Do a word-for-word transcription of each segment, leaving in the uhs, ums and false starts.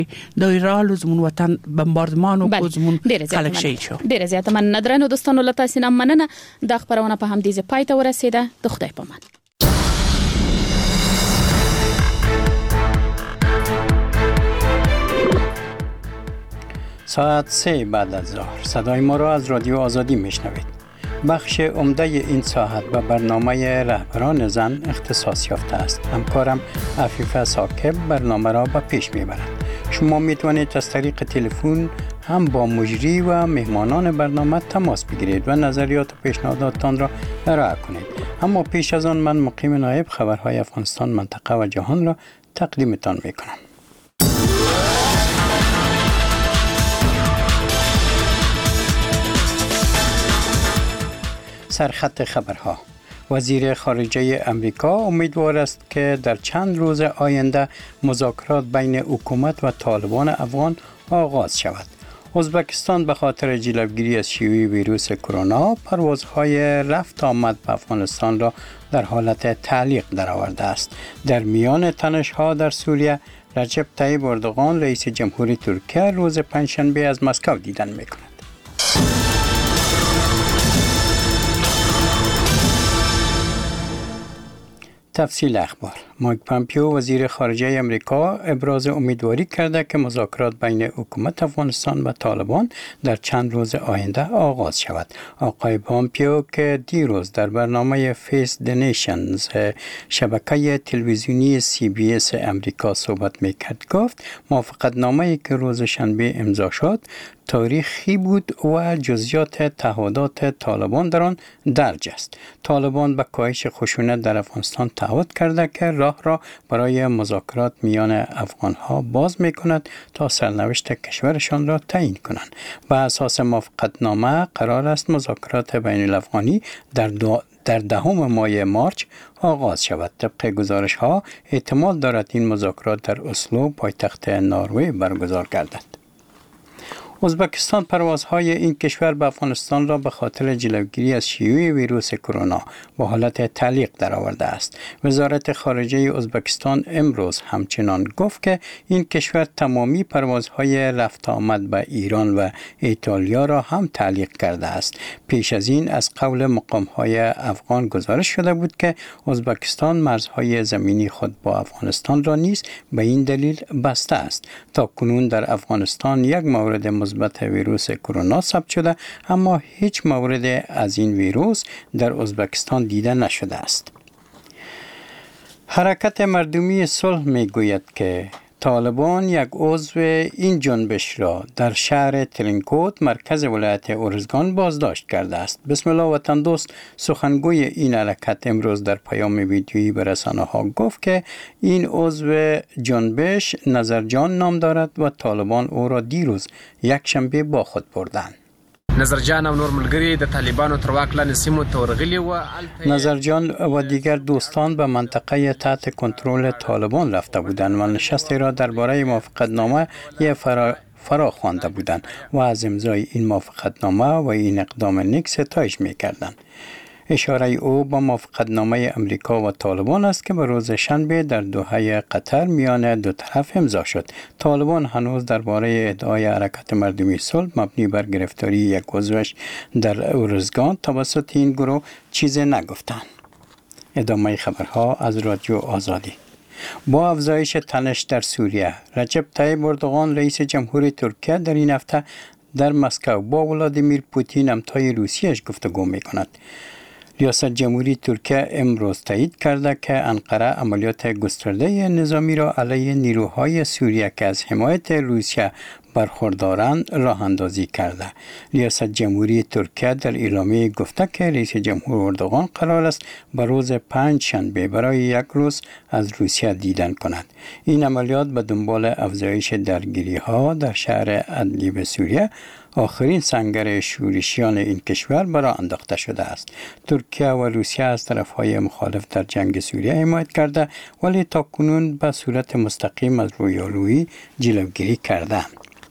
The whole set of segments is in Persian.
د ایران زمون وطن بمباردمان او زمون خلک شي شو ډیر زیات من ندرنو دوستانو لته سینم مننه د خبرونه په هم دي زه پای ته ورسیده د خدای په امان. ساعت سه بعد از ظهر صدای ما را از رادیو آزادی میشنوید. بخش عمده این ساعت به برنامه رهبران زن اختصاص یافته است. همکارم عفیفه ثاقب برنامه را به پیش میبرد. شما میتوانید از طریق تلفن هم با مجری و مهمانان برنامه تماس بگیرید و نظریات و پیشنهاداتتان را ارائه کنید. اما پیش از آن من مقیم نایب خبرهای افغانستان، منطقه و جهان را تقدیمتان میکنم. سرخط خبرها. وزیر خارجه امریکا امیدوار است که در چند روز آینده مذاکرات بین حکومت و طالبان افغان آغاز شود. ازبکستان به خاطر جلوگیری از شیوع ویروس کرونا پروازهای رفت آمد به افغانستان را در حالت تعلیق درآورده است. در میان تنش‌ها در سوریه، رجب طیب اردوغان رئیس جمهوری ترکیه روز پنجشنبه از مسکو دیدن می‌کند. تفصیل اخبار. مایک پامپیو وزیر خارجه امریکا ابراز امیدواری کرده که مذاکرات بین حکومت افغانستان و طالبان در چند روز آینده آغاز شود. آقای پامپیو که دیروز در برنامه فیس د نیشنز شبکه تلویزیونی سی بی اس امریکا صحبت میکرد گفت موافقتنامه‌ای که روز شنبه امضا شد تاریخی بود و جزئیات تعهدات طالبان در آن درج است. طالبان به کاهش خشونت در افغانستان تعهد کرده که راه را برای مذاکرات میان افغانها باز میکند تا سرنوشت کشورشان را تعیین کنند. بر اساس موافقتنامه قرار است مذاکرات بین الافغانی در دو در دهم ماه مارچ آغاز شود. طبق گزارش ها احتمال دارد این مذاکرات در اسلو پایتخت نروژ برگزار گردد. ازبکستان پروازهای این کشور به افغانستان را به خاطر جلوگیری از شیوع ویروس کرونا به حالت تعلیق درآورده است. وزارت خارجه ازبکستان امروز همچنان گفت که این کشور تمامی پروازهای رفت آمد به ایران و ایتالیا را هم تعلیق کرده است. پیش از این از قول مقامهای افغان گزارش شده بود که ازبکستان مرزهای زمینی خود با افغانستان را نیز به این دلیل بسته است. تا کنون در افغانستان یک مورد مثبت ویروس کرونا ثبت شده، اما هیچ مورد از این ویروس در ازبکستان دیده نشده است. حرکت مردمی صلح میگوید که طالبان یک عضو این جنبش را در شهر ترینکوت مرکز ولایت ارزگان بازداشت کرده است. بسم الله وطن دوست سخنگوی این حرکت امروز در پیام ویدیویی به رسانه ها گفت که این عضو جنبش نظرجان نام دارد و طالبان او را دیروز یک شنبه با خود بردند. نظرجان او نور ملګری د طالبانو تر واک لاندې سیمو ته ورغلي و. نظرجان و دیگر دوستان به منطقه تحت کنترل طالبان رفته بودند و نشستی را درباره موافقتنامه فرا فرا خوانده بودند و از امضای این موافقتنامه و این اقدام نیک ستایش می‌کردند. اشاره او با موافقتنامه امریکا و طالبان است که به روز شنبه در دوحه قطر میان دو طرف امضا شد. طالبان هنوز درباره ادعای حرکت مردمی صلح مبنی بر گرفتاری یک عضوش در ارزگان توسط این گروه چیزی نگفتند. ادامه خبرها از رادیو آزادی. با افزایش تنش در سوریه، رجب طیب اردوغان رئیس جمهوری ترکیه در این هفته در مسکو با ولادیمیر پوتین همتای روسیه‌اش گفتگو می‌کند. ریاست جمهوری ترکیه امروز تایید کرده که انقره عملیات گسترده نظامی را علیه نیروهای سوریه که از حمایت روسیه برخوردارند راه اندازی کرده. ریاست جمهوری ترکیه در اعلامیه گفته که رئیس جمهور اردوغان قرار است به روز پنج شنبه برای یک روز از روسیه دیدن کند. این عملیات به دنبال افزایش درگیری ها در شهر ادلیب سوریه، آخرین سنگر شورشیان این کشور برای انداخته شده است. ترکیه و روسیه از طرفهای مخالف در جنگ سوریه حمایت کرده ولی تا کنون به صورت مستقیم از رویارویی جلوگیری کردند.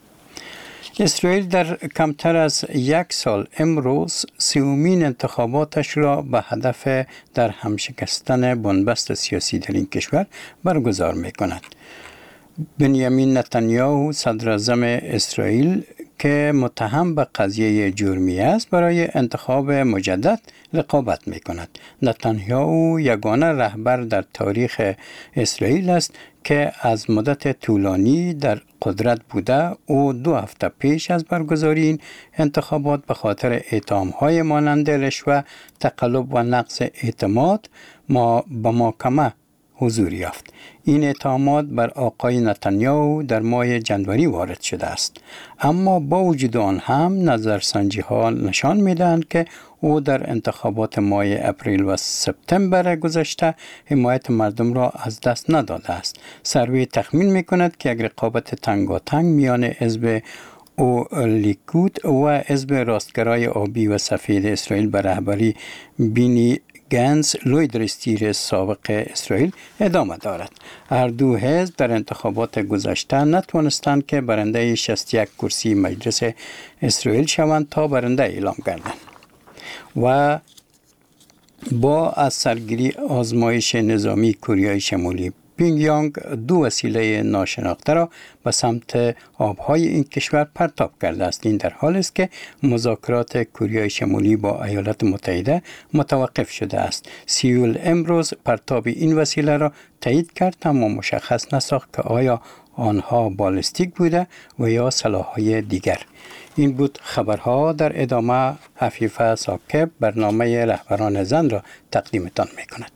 اسرائیل در کمتر از یک سال امروز سومین انتخاباتش را به هدف در هم شکستن بنبست سیاسی در این کشور برگزار می کند. بنیامین نتانیاهو صدر اعظم اسرائیل که متهم به قضیه جرمی است برای انتخاب مجدد رقابت می کند. نتانیاهو یگانه رهبر در تاریخ اسرائیل است که از مدت طولانی در قدرت بوده و دو هفته پیش از برگزاری این انتخابات به خاطر اتهام‌های مانند رشوه، تقلب و نقص اعتماد ما به محکمه حضور یافت. این اتهامات بر آقای نتانیاهو در ماه جنوری وارد شده است، اما با وجود آن هم نظرسنجی ها نشان می‌دهند که او در انتخابات ماه اپریل و سپتامبر گذشته حمایت مردم را از دست نداده است. سروی تخمین می‌کند که یک رقابت تنگاتنگ میان حزب او لیکود و حزب راستگرای آبی و سفید اسرائیل به رهبری بینی گنز لوی دستگیر سابق اسرائیل ادامه دارد. هر دو حزب در انتخابات گذشته نتوانستند که برنده شصت و یک کرسی مجلس اسرائیل شوند تا برنده اعلام گردند و با از سرگیری آزمایش نظامی کوریای شمالی پیونگیانگ دو وسیله ناشناخته را به سمت آبهای این کشور پرتاب کرده است. این در حالی است که مذاکرات کوریای شمالی با ایالات متحده متوقف شده است. سیول امروز پرتاب این وسیله را تایید کرد، اما مشخص نساخت که آیا آنها بالستیک بوده و یا سلاح‌های دیگر. این بود خبرها. در ادامه عفیفه ثاقب برنامه رهبران زن را تقدیمتان می‌کند.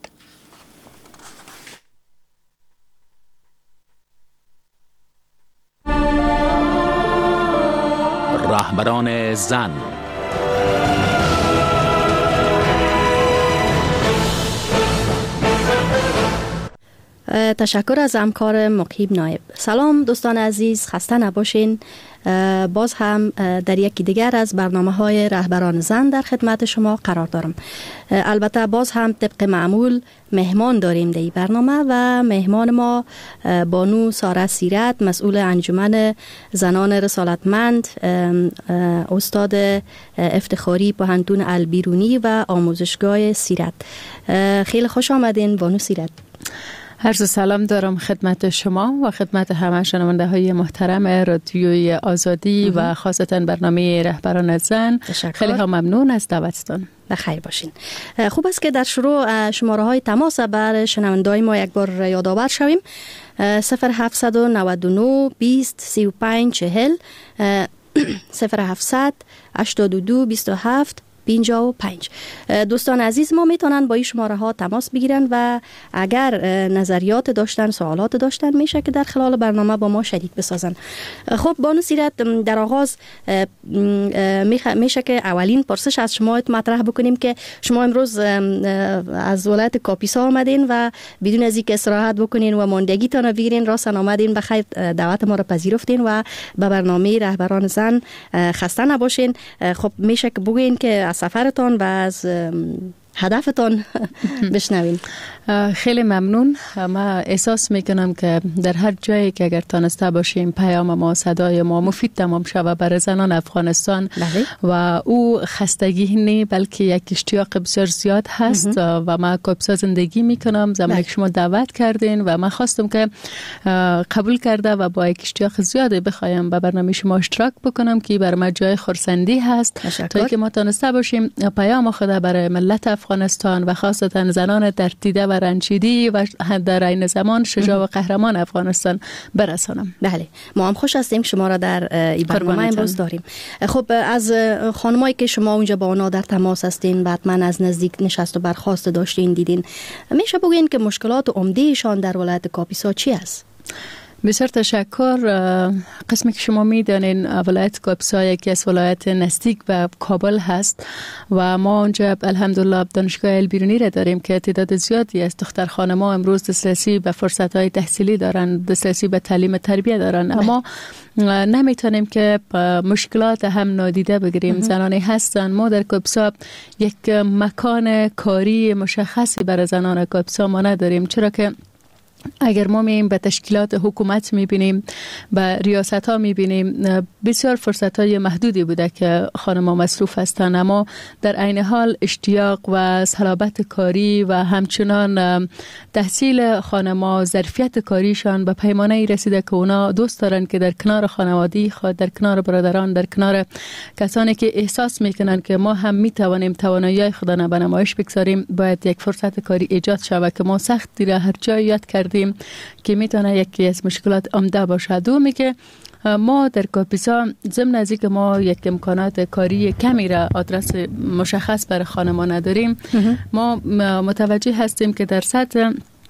رهبران زن. تشکر از همکار مقیب نایب. سلام دوستان عزیز، خسته نباشین. باز هم در یکی دیگر از برنامه های رهبران زن در خدمت شما قرار دارم. البته باز هم طبق معمول مهمان داریم در این برنامه و مهمان ما بانو ساره سیرت، مسئول انجمن زنان رسالتمند، استاد افتخاری پوهنتون البیرونی و آموزشگاه سیرت. خیلی خوش آمدین بانو سیرت. عرض سلام دارم خدمت شما و خدمت همه شنونده های محترم رادیوی آزادی و خاصتا برنامه رهبران زن. تشکر. خیلی ها ممنون از دعوتتان. بخیر باشین. خوب است که در شروع شماره های تماس بر شنونده های ما یک بار یادآور شویم. صفر هفتصد و نود و نه بیست سی و پنج چهل، صفر هفتصد هشتاد و دو بیست و هفت پنجاه و پنج. دوستان عزیز ما میتونن با این شماره ها تماس بگیرن و اگر نظریات داشتن، سوالات داشتن، میشه که در خلال برنامه با ما شریک بسازن. خب بانو سیرت، در آغاز میشه که اولین پرسش از شما مطرح بکنیم که شما امروز از ولایت کاپیسا آمدین و بدون از اینکه استراحت بکنین و ماندگیتان رو بگیرین راسن آمدین، بخیر دعوت ما رو پذیرفتین و به برنامه رهبران زن خسته نباشین. خب میشه که بگین که سفرتان و از هدفتان بشنوین. خیلی ممنون. ما احساس میکنم که در هر جایی که اگر تانسته باشیم پیام ما، صدای ما مفید تمام شود برای زنان افغانستان و او خستگی نه بلکه یک اشتیاق بسیار زیاد هست و ما کاپیسا زندگی میکنم. زمانی که شما دعوت کردین و من خواستم که قبول کرده و با یک اشتیاق زیاد بخوایم به برنامه شما اشتراک بکنم که برای ما جای خرسندی هست تا که ما تانسته باشیم پیام خود برای ملت افغانستان و خاصتا زنان در دیده و رنجیدی و در این زمان شجاع و قهرمان افغانستان برسانم. بله، ما هم خوش هستیم شما را در این برنامه امروز داریم. خب از خانمایی که شما اونجا با اونا در تماس هستین، بعد من از نزدیک نشست و برخاست داشتین دیدین، میشه بگین که مشکلات عمده‌شان در ولایت کاپیسا چی است؟ بسیار تشکر. قسمی که شما میدانین ولایت کاپیسا یکی از ولایت نزدیک به کابل هست و ما اونجا الحمدلله دانشگاه البیرونی را داریم که تعداد زیادی از دختر خانم‌ها امروز دسترسی به فرصت‌های تحصیلی دارن، دسترسی به تعلیم تربیت دارن، اما نمیتونیم که مشکلات هم نادیده بگیریم. زنانی هستن. ما در کاپیسا یک مکان کاری مشخصی برای زنان کاپیسا ما نداریم، چرا که اگر ما مییم به تشکیلات حکومت میبینیم، به ریاست ها میبینیم، بسیار فرصت های محدودی بوده که خانم ها مصروف هستند، اما در عین حال اشتیاق و صلابت کاری و همچنان تحصیل خانم ها، ظرفیت کاریشان به پیمانه رسیده که اونا دوست دارن که در کنار خانوادگی خود، در کنار برادران، در کنار کسانی که احساس میکنن که ما هم میتوانیم توانایی خود را به نمایش بگذاریم، باید یک فرصت کاری ایجاد شود که ما سختی را هر جای یاد کردیم که میتونه یکی از مشکلات عمده باشه. دومی که ما در کاپیسا ضمن از اینکه ما یک امکانات کاری کمی را آدرس مشخص برای خانمان نداریم، ما متوجه هستیم که در سطح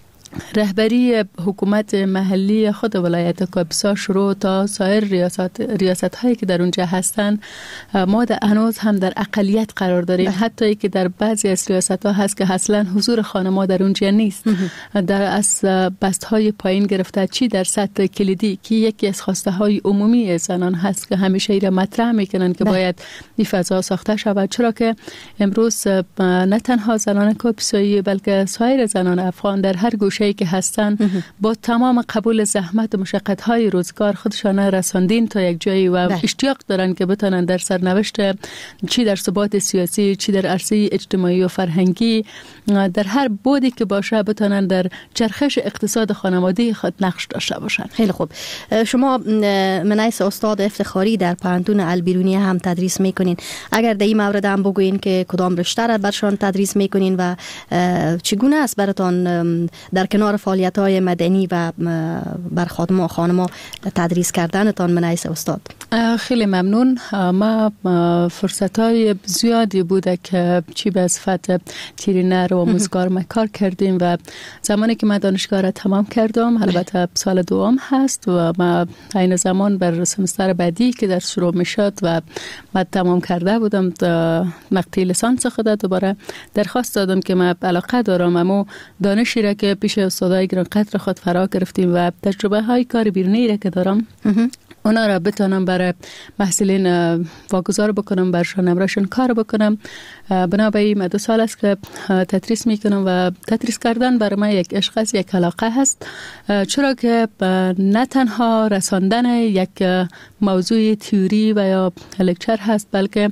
رهبری حکومت محلی خود ولایت کاپیسا شروع تا سایر ریاست ریاست هایی که در اونجا هستند، ما در هنوز هم در اقلیت قرار داریم. حتی که در بعضی از ریاست ها هست که اصلا حضور خانم‌ها در اونجا نیست. در از بست های پایین گرفته چی در سطح کلیدی که یکی از خواسته های عمومی زنان هست که همیشه ایره مطرح میکنن که باید این فضا ساخته شود، چرا که امروز نه تنها زنان کاپیسایی بلکه سایر زنان افغان در هر گوشه که هستن با تمام قبول زحمت و مشقت های روزگار خودشان رساندین تا یک جایی و ده. اشتیاق دارن که بتونن در سرنوشت چی در ثبات سیاسی، چی در عرصه اجتماعی و فرهنگی، در هر بودی که باشه بتونن در چرخش اقتصاد خانوادگی خود نقش داشته باشن. خیلی خوب. شما منیس استاد افتخاری در پانتون البیرونی هم تدریس میکنین. اگر در این مورد هم بگوین که کدام رشته را برشان تدریس میکنین و چگونه است براتون در کنار فعالیت‌های مدنی و بر خانم خانم‌ها تدریس کردنتان منیس استاد؟ خیلی ممنون. ما فرصت‌های زیادی بوده که چی به صفت ترینر و آموزگار ما کار کردیم و زمانی که من دانشگاه را تمام کردم، البته سال دوم هست و ما این زمان بر سمستر بعدی که در شروع میشد و من تمام کرده بودم مقطع لیسانس خود، دوباره درخواست دادم که من علاقه دارم اما دانشی را که پیش استادای گران قدر خود فرا گرفتیم و تجربه های کار بیرونی را که دارم اونا را بتونم برای محصلین واگذار بکنم، برشان نمرشون کار بکنم. بنابراین من دو سال است که تدریس میکنم و تدریس کردن برای من یک عشق است، یک علاقه هست، چرا که نه تنها رساندن یک موضوع تئوری و یا لکچر هست، بلکه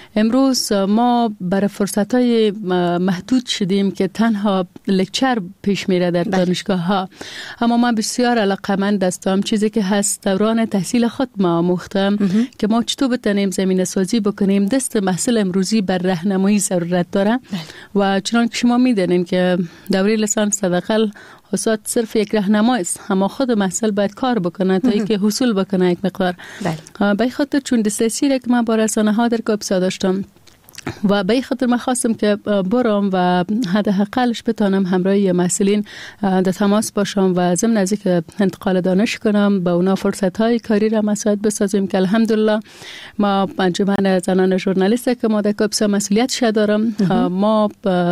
امروز ما برای فرصت‌های محدود شدیم که تنها لکچر پیش میره در دانشگاه ها، اما من بسیار علاقه‌مند هستم چیزی که هست دوران تحصیل خود ما آموختم که ما چطور بتونیم زمینه سازی بکنیم. دست محصل امروزی بر راهنمایی ضرورت داره و چنان که شما میدونین که دوره لیسانس حداقل استاد صرف یک راهنما است، اما خود محصل باید کار بکنه تا اینکه حصول بکنه یک مقدار. به خاطر چون دسترسی را که من با رسانه ها در کاپیسا داشتم و به این خاطر من خواستم که برام و حداقلش بتونم همراه محصلین در تماس باشم و ضمن از اینکه انتقال دانش کنم با اونا فرصت های کاری را مساعد بسازیم که الحمدلله ما انجمن زنان ژورنالیست که ما در کاپیسا مسئولیتش دارم. ما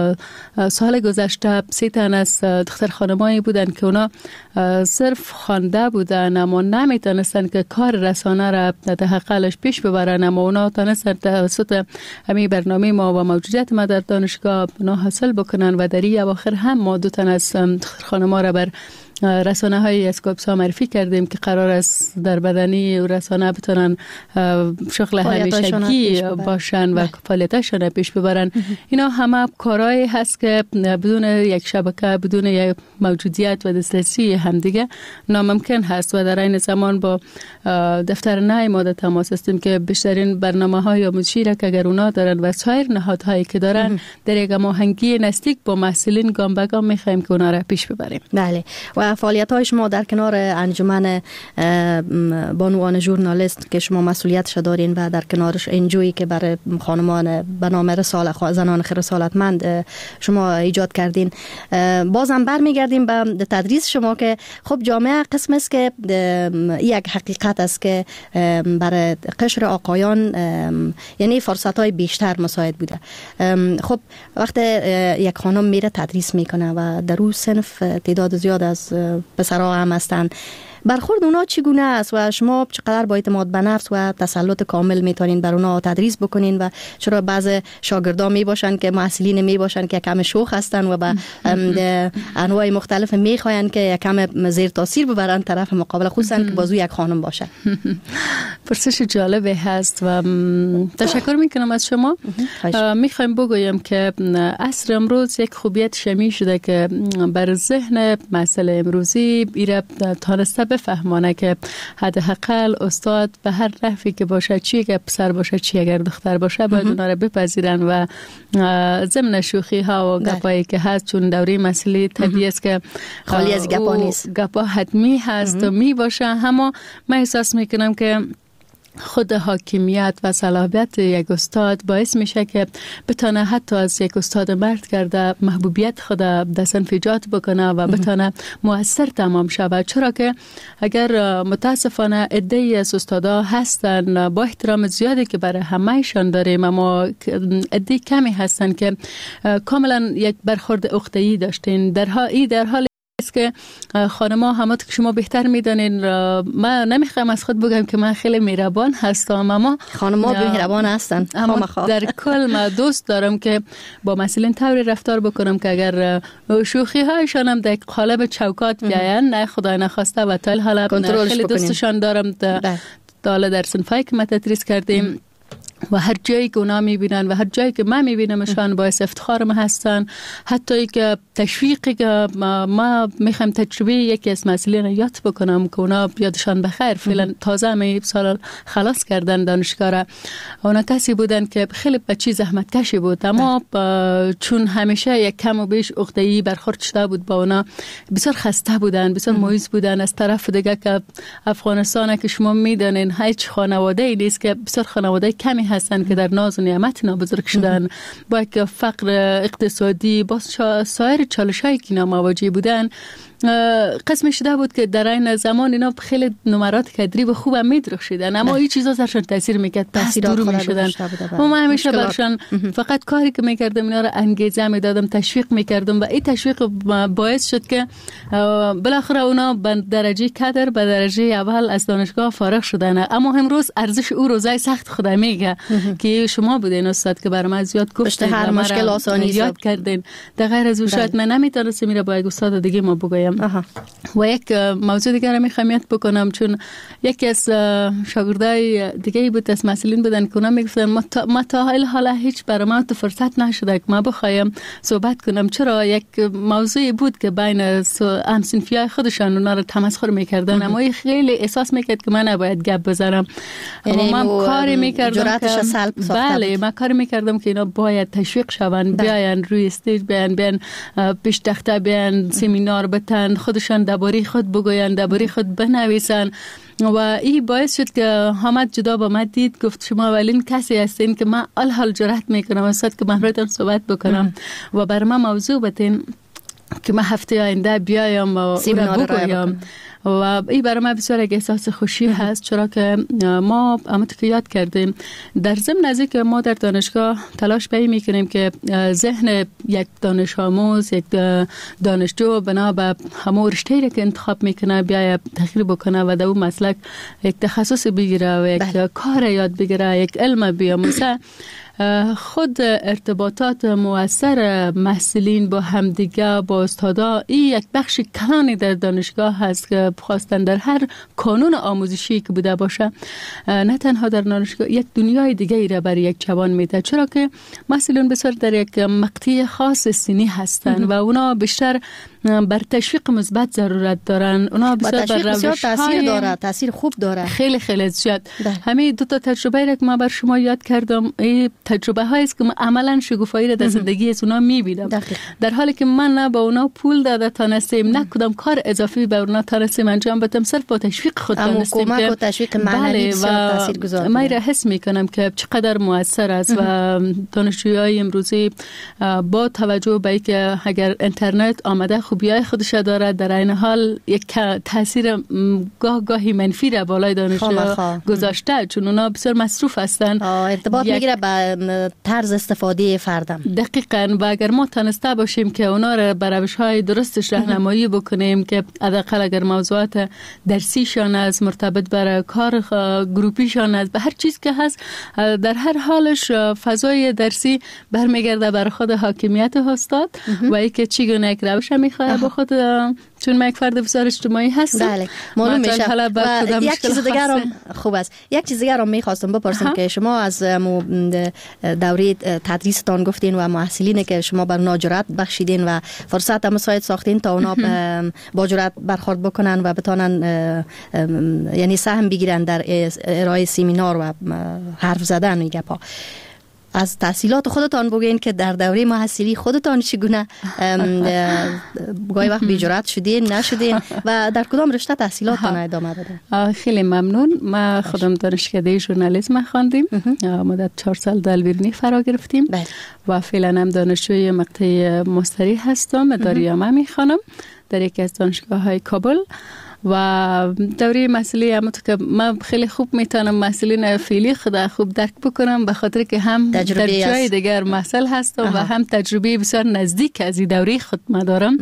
سال گذشته سه تن از دختر خانمایی بودن که اونا صرف خوانده بودن اما نمیتونستن که کار رسانه را حداقلش پیش ببرن، اما اونا تونستن توسط همین برنامه ما و موجودیت ما در دانشگاه بنا حاصل بکنن و در این اواخر هم ما دو تن از خانم‌ها را بر رسانه های از کاپیسا معرفی کردیم که قرار است در بدنی و رسانه بتونن شغل همیشگی باشن و فعالیتاشون پیش ببرن. اینا همه کارهایی هست که بدون یک شبکه، بدون یک موجودیت و دسترسی همدیگه ناممکن هست و در این زمان با دفتر نای ما در تماس هستیم که بیشترین برنامه های آموزشی را که اگر اونا دارن و سایر نهادهایی که دارن در یک هماهنگی نزدیک با محصلین گام به گام می‌خوایم که اونا را پیش ببریم. بله. و فعالیت های شما در کنار انجمن بانوان ژورنالیست که شما مسئولیتش دارین و در کنارش انجویی که برای خانمان به نام رسالت زنان رسالتمند شما ایجاد کردین، بازم برمیگردیم به تدریس شما که خب جامعه قسم است که یک حقیقت است که برای قشر آقایان یعنی فرصت های بیشتر مساعد بوده. خب وقتی یک خانم میره تدریس میکنه و در اون صنف تعداد زیاد از پسرها هم هستن، برخورد اونا چگونه است و شما چقدر با اعتماد به نفس و تسلط کامل میتونین بر اونا تدریس بکنین؟ و چرا بعض شاگردان می باشن که محصلین می باشن که کم شوخ هستن و به انواع مختلف میخواین که کم زیر تاثیر ببرن طرف مقابل، خصوصا که بازو یک خانم باشه؟ پرسش جالبی هست و تشکر میکنم از شما. میخوایم بگویم که عصر امروز یک خوبیت شمی شده که بر ذهن مسئله امروزی ایره تانسته بفهمانه که حداقل استاد به هر نحوی که باشه، چی اگر پسر باشه چی اگر دختر باشه، باید اونا رو بپذیرن و ضمن شوخی ها و گپایی که هست، چون دوره مسئله طبیعی است که خالی از گپا نیست، گپا حتمی هست و می باشه. اما من احساس میکنم که خود حاکمیت و صلاحیت یک استاد باعث میشه که بتونه حتی از یک استاد مرد کرده محبوبیت خود دست انفجاد بکنه و بتونه مؤثر تمام شود. چرا که اگر متاسفانه عده‌ای از استادا هستن با احترام زیادی که برای همه‌شان داریم، اما عده کمی هستن که کاملا یک برخورد اخته‌ای داشتین. در حالی در حال است که خانم‌ها همه که شما بهتر میدانین، من نمیخوام از خود بگم که من خیلی مهربان هستم، اما خانم‌ها مهربان هستن. اما در کل من دوست دارم که با مسئولین طوری رفتار بکنم که اگر شوخی هایشان هم در قالب چوکات بیاین، نه خدای نخواسته و تا حالا خیلی دوستشان دارم. تا در صنفایی که ما تدریس کردیم و هر جایی که اونا میبینن و هر جایی که من میبینمشان باعث افتخار ما هستن. حتی که تشویقی که ما, ما میخوایم تجربه یکی از مسئولین یاد بکنم که اونا یادشان بخیر، فعلا تازه همه سال خلاص کردن دانشگاه را. اونا کسی بودن که خیلی بچی زحمت کشی بود، اما چون همیشه یک کم و بیش عقده‌ای برخورد شده بود با اونا، بسیار خسته بودن، بسیار مایوس بودن. از طرف دیگه که افغانستان که شما میدونین هیچ خانواده ای نیست که بسیار خانواده کمی هستن که در ناز و نعمت اینا بزرگ شدن، با که فقر اقتصادی با سایر چالش‌هایی که اینا مواجه بودن. قسم شده بود که در این زمان اینا خیلی نمرات کدری و خوب هم می‌درخشیدن، اما این چیزا سرشان تاثیر میکرد، تاثیر دور میشدن. و من همیشه برشان فقط کاری که میکردم اینا رو انگیزه میدادم، تشویق میکردم و این تشویق باعث شد که بالاخره اونا به درجه کدر به درجه اول از دانشگاه فارغ شدن. اما امروز ارزش او روزای سخت خدا میگه که شما بودین استاد که برام زیاد گفتین، هر مشکل آسانی یاد کردین. در غیر از اون شاید من نمیتونستم میره با یک استاد دیگه ما بگویم. آها. و یک موضوع دیگر رو میخوام یاد بکنم، چون یکی از شاگردای دیگه بود از مسئولین بودن که اونا میگفتن ما تا, ما تا حال حالا هیچ برای ما تو فرصت نشده که ما بخوایم صحبت کنم، چرا یک موضوعی بود که بین همسنفیای خودشان اونا رو تمسخر میکردن، اما خیلی احساس میکرد که من نباید گپ بزنم. یعنی من کاری میکردم که بله من کاری میکردم که اینا باید تشویق شون، بیاین روی استیج، بیاین بیاین پیش تخته، بیاین سمینار بتن، خودشان درباره خود بگوین، درباره خود بنویسن. و این باعث شد که حامد جدا با من دید، گفت شما اولین کسی هستین که من الحال جرأت میکنم استاد که من براتون صحبت بکنم و بر من موضوع بتین که من هفته آینده بیایم و بگویم. و این برای من بسیار یک احساس خوشی هست، چرا که ما همونطور که یاد کردیم در ضمن از اینکه ما در دانشگاه تلاش به این میکنیم که ذهن یک دانش آموز، یک دانشجو بنا به همون رشته‌ای که انتخاب میکنه بیای تغییر بکنه و در اون مسلک یک تخصص بگیره و یک کار یاد بگیره، یک علم بیاموزه. خود ارتباطات مؤثر محصلین با همدیگه، با استادا، این یک بخش کلانی در دانشگاه هست که خواستن در هر کانون آموزشی که بوده باشه، نه تنها در دانشگاه، یک دنیای دیگه ای را برای یک جوان میده، چرا که محصلین بسیار در یک مقطع خاص سنی هستن و اونا بیشتر بر تشویق مثبت ضرورت دارن. اونا بسیار بر روش تاثیر داره، تاثیر خوب داره، خیلی خیلی زیاد. همین دو تا تجربه را که ما بر شما یاد کردم، این تجربه هایی است که من عملا شگفتایی را در زندگی از اونا میبینم، در حالی که من نه با اونا پول داده تانستیم، نه کدام کار اضافی به اونا تانستیم انجام بدم، صرف با تشویق خود تانستیم که کمک و تشویق معنوی بسیار تاثیرگذار. من را حس میکنم که چقدر موثر است و دانشجویای امروزی با توجه به اینکه اگر اینترنت آمده خوبیای خودش داره، در این حال یک تاثیر گاه گاهی منفی را بالای دانشجو گذاشته، چون اونا بسیار مصروف هستن، ارتباط میگیره به طرز استفاده فردم. دقیقاً. و اگر ما تانسته باشیم که اونا را به روش‌های درستش راهنمایی بکنیم که حداقل اگر موضوعات درسیشان است، مرتبط بر کار گروپیشان است، به هر چیز که هست، در هر حالش فضای درسی برمیگرده بر خود حاکمیت استاد و اینکه چی گونه یک روش میخواد با خود، چون من یک فرد بسیار اجتماعی هستم. بله معلوم میشه. و یک چیز دیگر هم خوب است، یک چیز دیگر هم میخواستم بپرسم که شما از دوره تدریستان گفتین و محصلین که شما بر اونا جرأت بخشیدین و فرصت مساعد ساختین تا اونا با جرأت برخورد بکنن و بتونن یعنی سهم بگیرن در ارائه سمینار و حرف زدن و گپا. از تحصیلات خودتان بگین که در دوره محصلی خودتان چگونه گاهی وقت بی‌جرأت شدین نشدین و در کدام رشته تحصیلاتتان ادامه دادین؟ خیلی ممنون. ما خودم دانشکده ژورنالیسم خواندیم، مدت چهار سال در بیرونی فرا گرفتیم و فعلا هم دانشجوی مقطع ماستری هستم، اداریامه میخوانم در یکی از دانشگاه‌های کابل. و دوره مسئله هم تو که من خیلی خوب میتونم مسئله فعلی خدا خوب درک بکنم، به خاطر که هم در جای دیگر مسئله هستم و هم تجربه بسیار نزدیک از این دوره خود ما دارم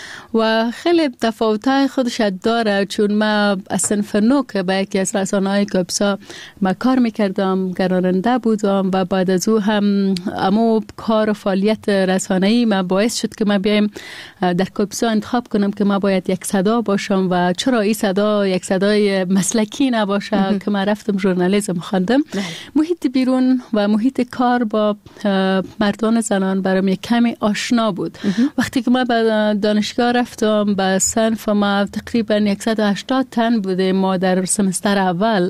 و خیلی تفاوت‌های خودش داره، چون ما از صنف نو که با یکی از رسانه‌های کاپسا ما کار میکردم، گراننده بودم و بعد از او هم امو کار و فعالیت رسانه‌ای ما باعث شد که ما بیایم در کاپسا انتخاب کنم که ما باید یک صدا باشم و چرا این صدا یک صدای مسلکی نباشه که من رفتم ژورنالیسم خواندم. محیط بیرون و محیط کار با مردان زنان برام یک کمی آشنا بود. وقتی که ما به دانشگاه رفتم به صنف ما تقریبا صد و هشتاد تن بوده ما در سمستر اول،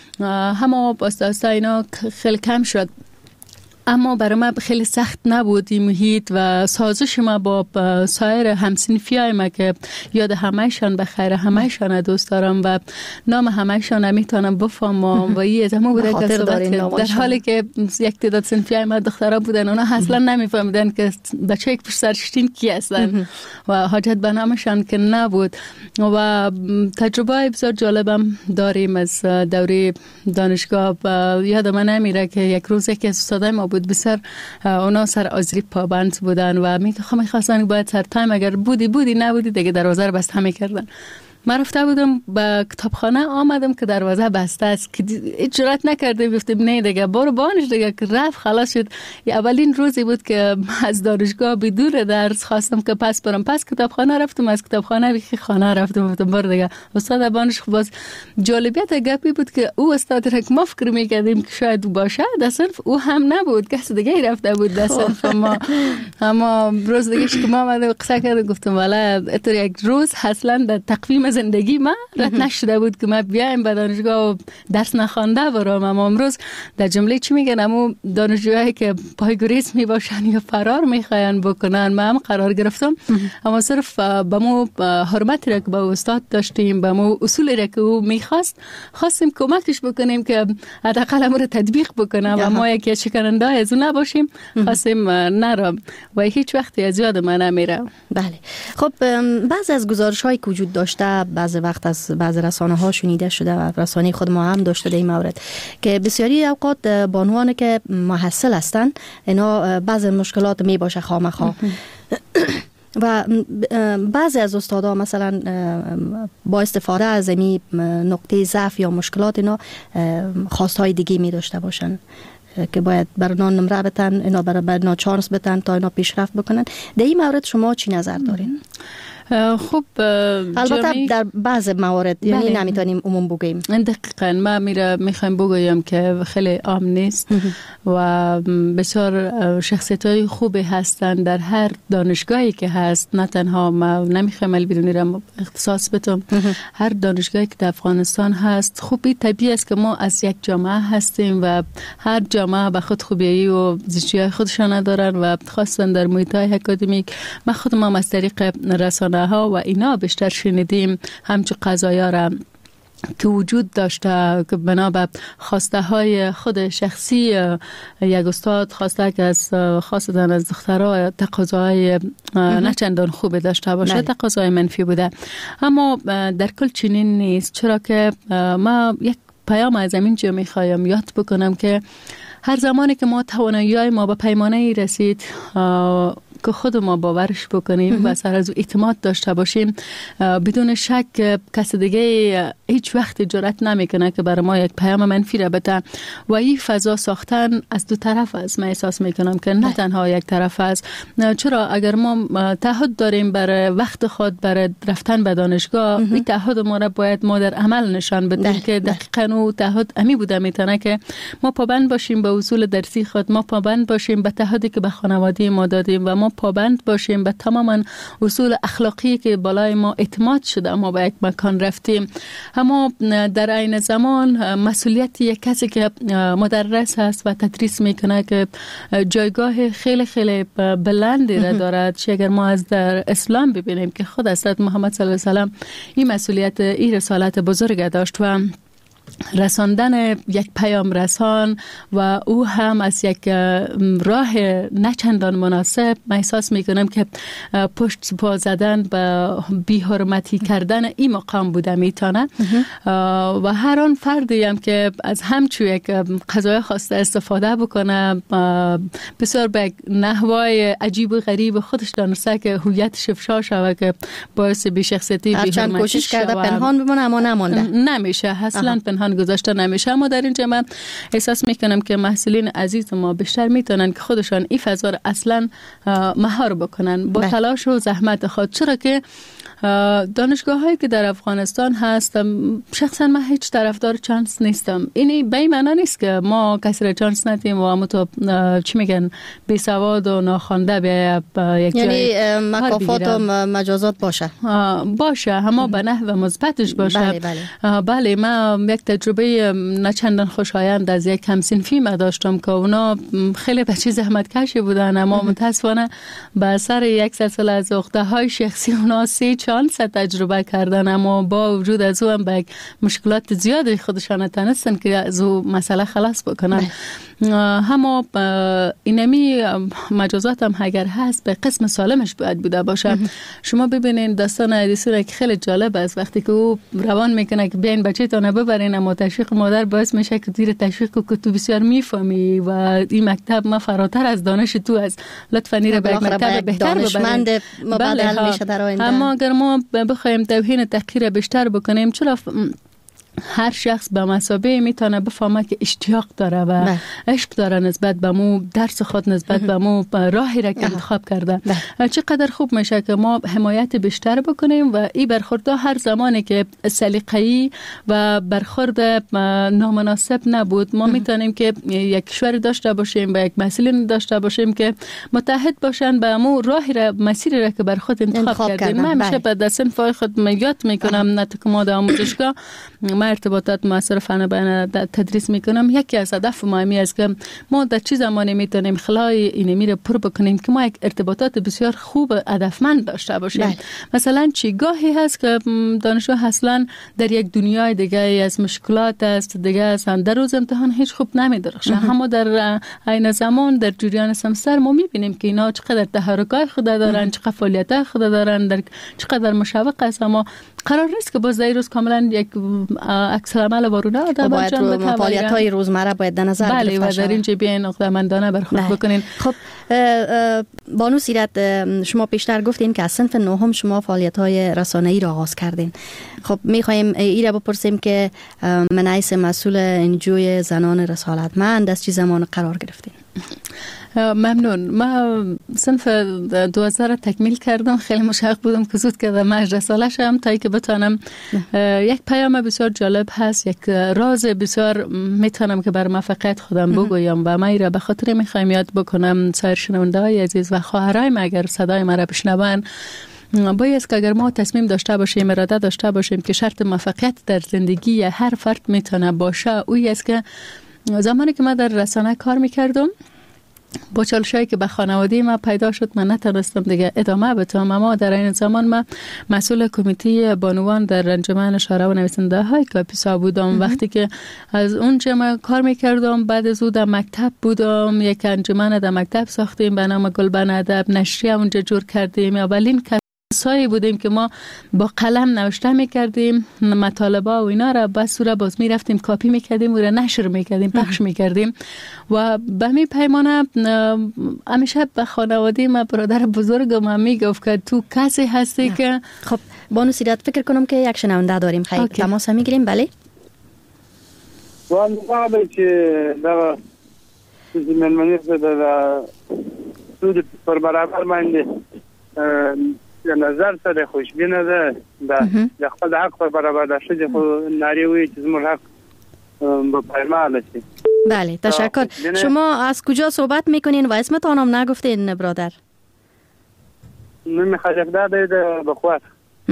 همه باستاستا اینا خیلی کم شد، اما برای ما خیلی سخت نبود این محیط و سازش ما با سایر همسنفیای ما که یاد همهشان بخیر، همهشان دوست دارم و نام همهشان نمیتونم بفهمم و این ازمو بوده که در حالی که یک تعداد سنفیای ما دخترها بودن، اونا اصلا نمیفهمیدن که بچه یک پشت سرشتین کی هستن و حاجت به نامشان که نبود. و تجربه بسیار جالبم داریم از دوره دانشگاه. یادم نمیره که یک روز یکی از استادای ما بود، بسیار اونا سر آذری پابند بودن و میگه میخواستن باید سر تایم اگر بودی بودی نبودی دیگه دروازه رو بسته میکردن. من رفته بودم به کتابخانه، آمدم که دروازه بسته است که جرأت نکردم، گفتم نه دیگه برو بانش دیگه، که رفت خلاص شد. اولین روزی بود که از دانشگاه بدون درس خواستم که پس برم، پس کتابخانه رفتم، از کتابخانه به خانه رفتم، گفتم برو دیگه. استاد بانش باز جالبیت گپی بود که او استاد را که ما فکر می‌کردیم که شاید باشه در صنف، او هم نبود، کس دیگه رفته بود در صنف ما. اما روز دیگه که ما اومدم قصه کردم، گفتم والا اتر یک روز اصلا در تقویم زندگی ما رد نشده بود که ما بیایم به دانشگاه و درس نخوانده برام. اما امروز در جمله چی میگن، امو دانشجوهایی که پایگریز می باشن یا فرار میخواین بکنن، ما هم قرار گرفتم، اما صرف به مو حرمتی را که با استاد داشتیم، به مو اصولی را که او میخواست خواستیم کمکش بکنیم که حداقل امور تطبیق بکنه و ما یکی شکننده از اون نباشیم، خواستیم نرم و هیچ وقتی از یاد من نمیره. بله خب، بعضی از گزارش هایی که وجود داشته بعضی وقت از بعضی رسانه ها شنیده شده و رسانه خود ما هم داشته در این مورد که بسیاری اوقات بانوان که محصل هستن اینا بعضی مشکلات می باشه خامخا و بعضی از استادا مثلا با استفاده از این نقطه ضعف یا مشکلات اینا خواستهای دیگه می داشته باشن که باید بر اینا نمره بتن، اینا بر اینا چانس بتن تا اینا پیشرفت بکنن. در این مورد شما چی نظر دارین؟ خب البته در بعض موارد یعنی نمیتونیم عموم بگیم. دقیقاً ما میره میخوایم بگویم که خیلی عام نیست و بسیار شخصیت‌های خوبی هستن در هر دانشگاهی که هست، نه تنها ما نمیخوایم البیرونی را اختصاص بدم، هر دانشگاهی که در افغانستان هست خوبی طبیعی است که ما از یک جامعه هستیم و هر جامعه به خود خوبیایی و زیستی‌های خودشان دارن و خاصا در محیط‌های اکادمیک. ما خودم از طریق رسانه ها و اینا بیشتر شنیدیم همچون قضایا را که وجود داشته که بنا به خواسته های خود شخصی یک استاد خواسته که از خاصتا از دخترها تقاضای نه چندان خوب داشته باشه، تقاضای منفی بوده. اما در کل چنین نیست، چرا که ما یک پیام از این جا میخوایم یاد بکنم که هر زمانی که ما توانایی ما به پیمانه ای رسید که خود ما باورش بکنیم و سر از اعتماد داشته باشیم، بدون شک کس دیگه هیچ وقت جرأت نمیکنه که برای ما یک پیام منفی را بده. و این فضا ساختن از دو طرف است. من احساس میکنم که نه تنها یک طرف است. چرا اگر ما تعهد داریم برای وقت خود برای رفتن به دانشگاه، این تعهد ما را باید ما در عمل نشان بدیم که دقیقاً اون تعهد امی بوده میتونه که ما پابند باشیم به اصول درسی خود، ما پابند باشیم به تعهدی که به خانواده ما دادیم و ما پابند باشیم به تماما اصول اخلاقی که بالای ما اعتماد شده ما به یک مکان رفتیم. اما در عین زمان مسئولیت یک کسی که مدرس است و تدریس میکنه که جایگاه خیلی خیلی بلندی را دارد. چه اگر ما از در اسلام ببینیم که خود حضرت محمد صلی الله علیه و سلم این مسئولیت، این رسالت بزرگ داشت و رساندن یک پیام رسان و او هم از یک راه نچندان مناسب. من احساس میکنم که پشت پا زدن به بی‌حرمتی کردن این مقام بوده میتونه و هر آن فردی هم که از همچون یک قضای خواسته استفاده بکنه، بسیار به نحوای عجیب و غریب خودش دانسته که هویتش افشا شود که باعث بی‌شخصیتی هرچند کوشش کرده پنهان بمونه اما نمانده، نمیشه اصلا پنهان گذاشته نمیشه. اما در اینجا من احساس میکنم که محصولین عزیز ما بیشتر میتونن که خودشان این فضا را اصلا مهار بکنن با تلاش و زحمت خود. چرا که دانشگاه هایی که در افغانستان هست، شخصا من هیچ طرفدار چانس نیستم. این به این معنی نیست که ما کسی را چانس ندیم و همون تو چی میگن بی سواد و ناخوانده به یک جای، یعنی مکافات و مجازات باشه باشه اما به نحو مثبتش باشه. بله بله. بله من یک تجربه نچندان خوشایند از یک همسنفی ما داشتم که اونا خیلی بچه زحمت کشی بودن، اما متاسفانه به اثر یک سلسله از عقده های شخصی اونا سی چانس تجربه کردن، اما با وجود از او هم به مشکلات زیادی خودشان تونستن که از او مسئله خلاص بکنن. اما اینمی مجازات هم اگر هست به قسم سالمش باید بوده باشه. شما ببینین داستان ادیسون که خیلی جالب است، وقتی که او روان میکنه که بیاین بچه‌تون ببرین، اما تشویق مادر باعث میشه که زیر تشویق که تو بسیار میفهمی و این مکتب ما فراتر از دانش تو است، لطفاً این به مکتب بهتر ببرین. مبادل میشه در آینده. اما اگر ما بخوایم توهین تحقیر بیشتر بکنیم، چرا هر شخص به مثابه میتونه بفهمه که اشتیاق داره و بله. عشق داره نسبت به مو درس خود، نسبت به مو راهی را که انتخاب کرده. بله. چقدر خوب میشه که ما حمایت بیشتر بکنیم و این برخوردها هر زمانی که سلیقه‌ای و برخورد نامناسب نبود، ما میتونیم که یک کشور داشته باشیم، با یک مسئولین داشته باشیم که متحد باشن به مو راهی را، مسیری را که بر خود انتخاب, انتخاب کردیم. من همیشه به دستن فای خود یاد میکنم، نه که ما در آموزشگاه ما ارتباطات مؤثر فن بیان تدریس میکنم. یکی از هدف ما می است که ما در چه زمانی میتونیم خلای اینمی رو پر بکنیم که ما یک ارتباطات بسیار خوب هدفمند داشته باشیم. بله. مثلا چی گاهی هست که دانشجو اصلا در یک دنیای دیگه از مشکلات است، دیگه اصلا در روز امتحان هیچ خوب نمیدرخشه، اما در عین زمان در جریان سمستر ما میبینیم که اینا چقدر تحرکات خود دارن، چقدر فعالیت‌های خود دارن، در چقدر مشوق است. اما قرار نیست که باز در روز کاملا یک عکس العمل وارونه آدم انجام بده. فعالیت‌های روزمره باید در نظر گرفته بله، و در اینجا بیاین عقده‌مندانه برخورد بکنین. خب بانو سیرت، شما پیشتر گفتین که از صنف نهم شما فعالیت‌های رسانه‌ای را آغاز کردین. خب می‌خوایم این را بپرسیم که من حیث مسئول انجوی زنان رسالتمند از چه زمان قرار گرفتین؟ ممنون. ما صنف دو هزار تکمیل کردم، خیلی مشتاق بودم که زود که مجلس رساله شم تا که بتونم. یک پیام بسیار جالب هست، یک راز بسیار میتونم که بر موفقیت خودم بگویم و ما این را به خاطر میخوایم یاد بکنم سایر شنونده های عزیز و خواهرای ما اگر صدای ما را بشنون. باید که اگر ما تصمیم داشته باشیم، اراده داشته باشیم که شرط موفقیت در زندگی هر فرد میتونه باشه، اویی است که زمانی که ما در رسانه کار میکردم با چالشایی که به خانواده ما پیدا شد من نتونستم دیگه ادامه بدم. اما در این زمان من مسئول کمیته بانوان در انجمن شاعران و نویسنده های کاپیسا بودم. وقتی که از اونجا من کار میکردم، بعد از اون در مکتب بودم، یک انجمن در مکتب ساختیم به نام گلبن ادب، نشریه اونجا جور کردیم. اولین سایی بودیم که ما با قلم نوشته میکردیم مطالبه و اینا را، بس را باز میرفتیم کاپی میکردیم و را نشر میکردیم، پخش میکردیم. و به می پیمانه همیشه به خانواده ما برادر بزرگم هم میگفت که تو کسی هستی که خب بانو سیرت فکر کنم که یک شنونده داریم. خیلی تماس میگیریم. بله وان قابل که دا من منیز دا سود پر برابر منده نظر سره خوشبینه ده د خپل حق پر برابر ده شده خو ناری وی چې زموږ حق به پایمال شي. بله تشکر. شما از کجا صحبت میکنین و اسمتان هم نگفتین برادر؟ من خجفده ده ده بخوات.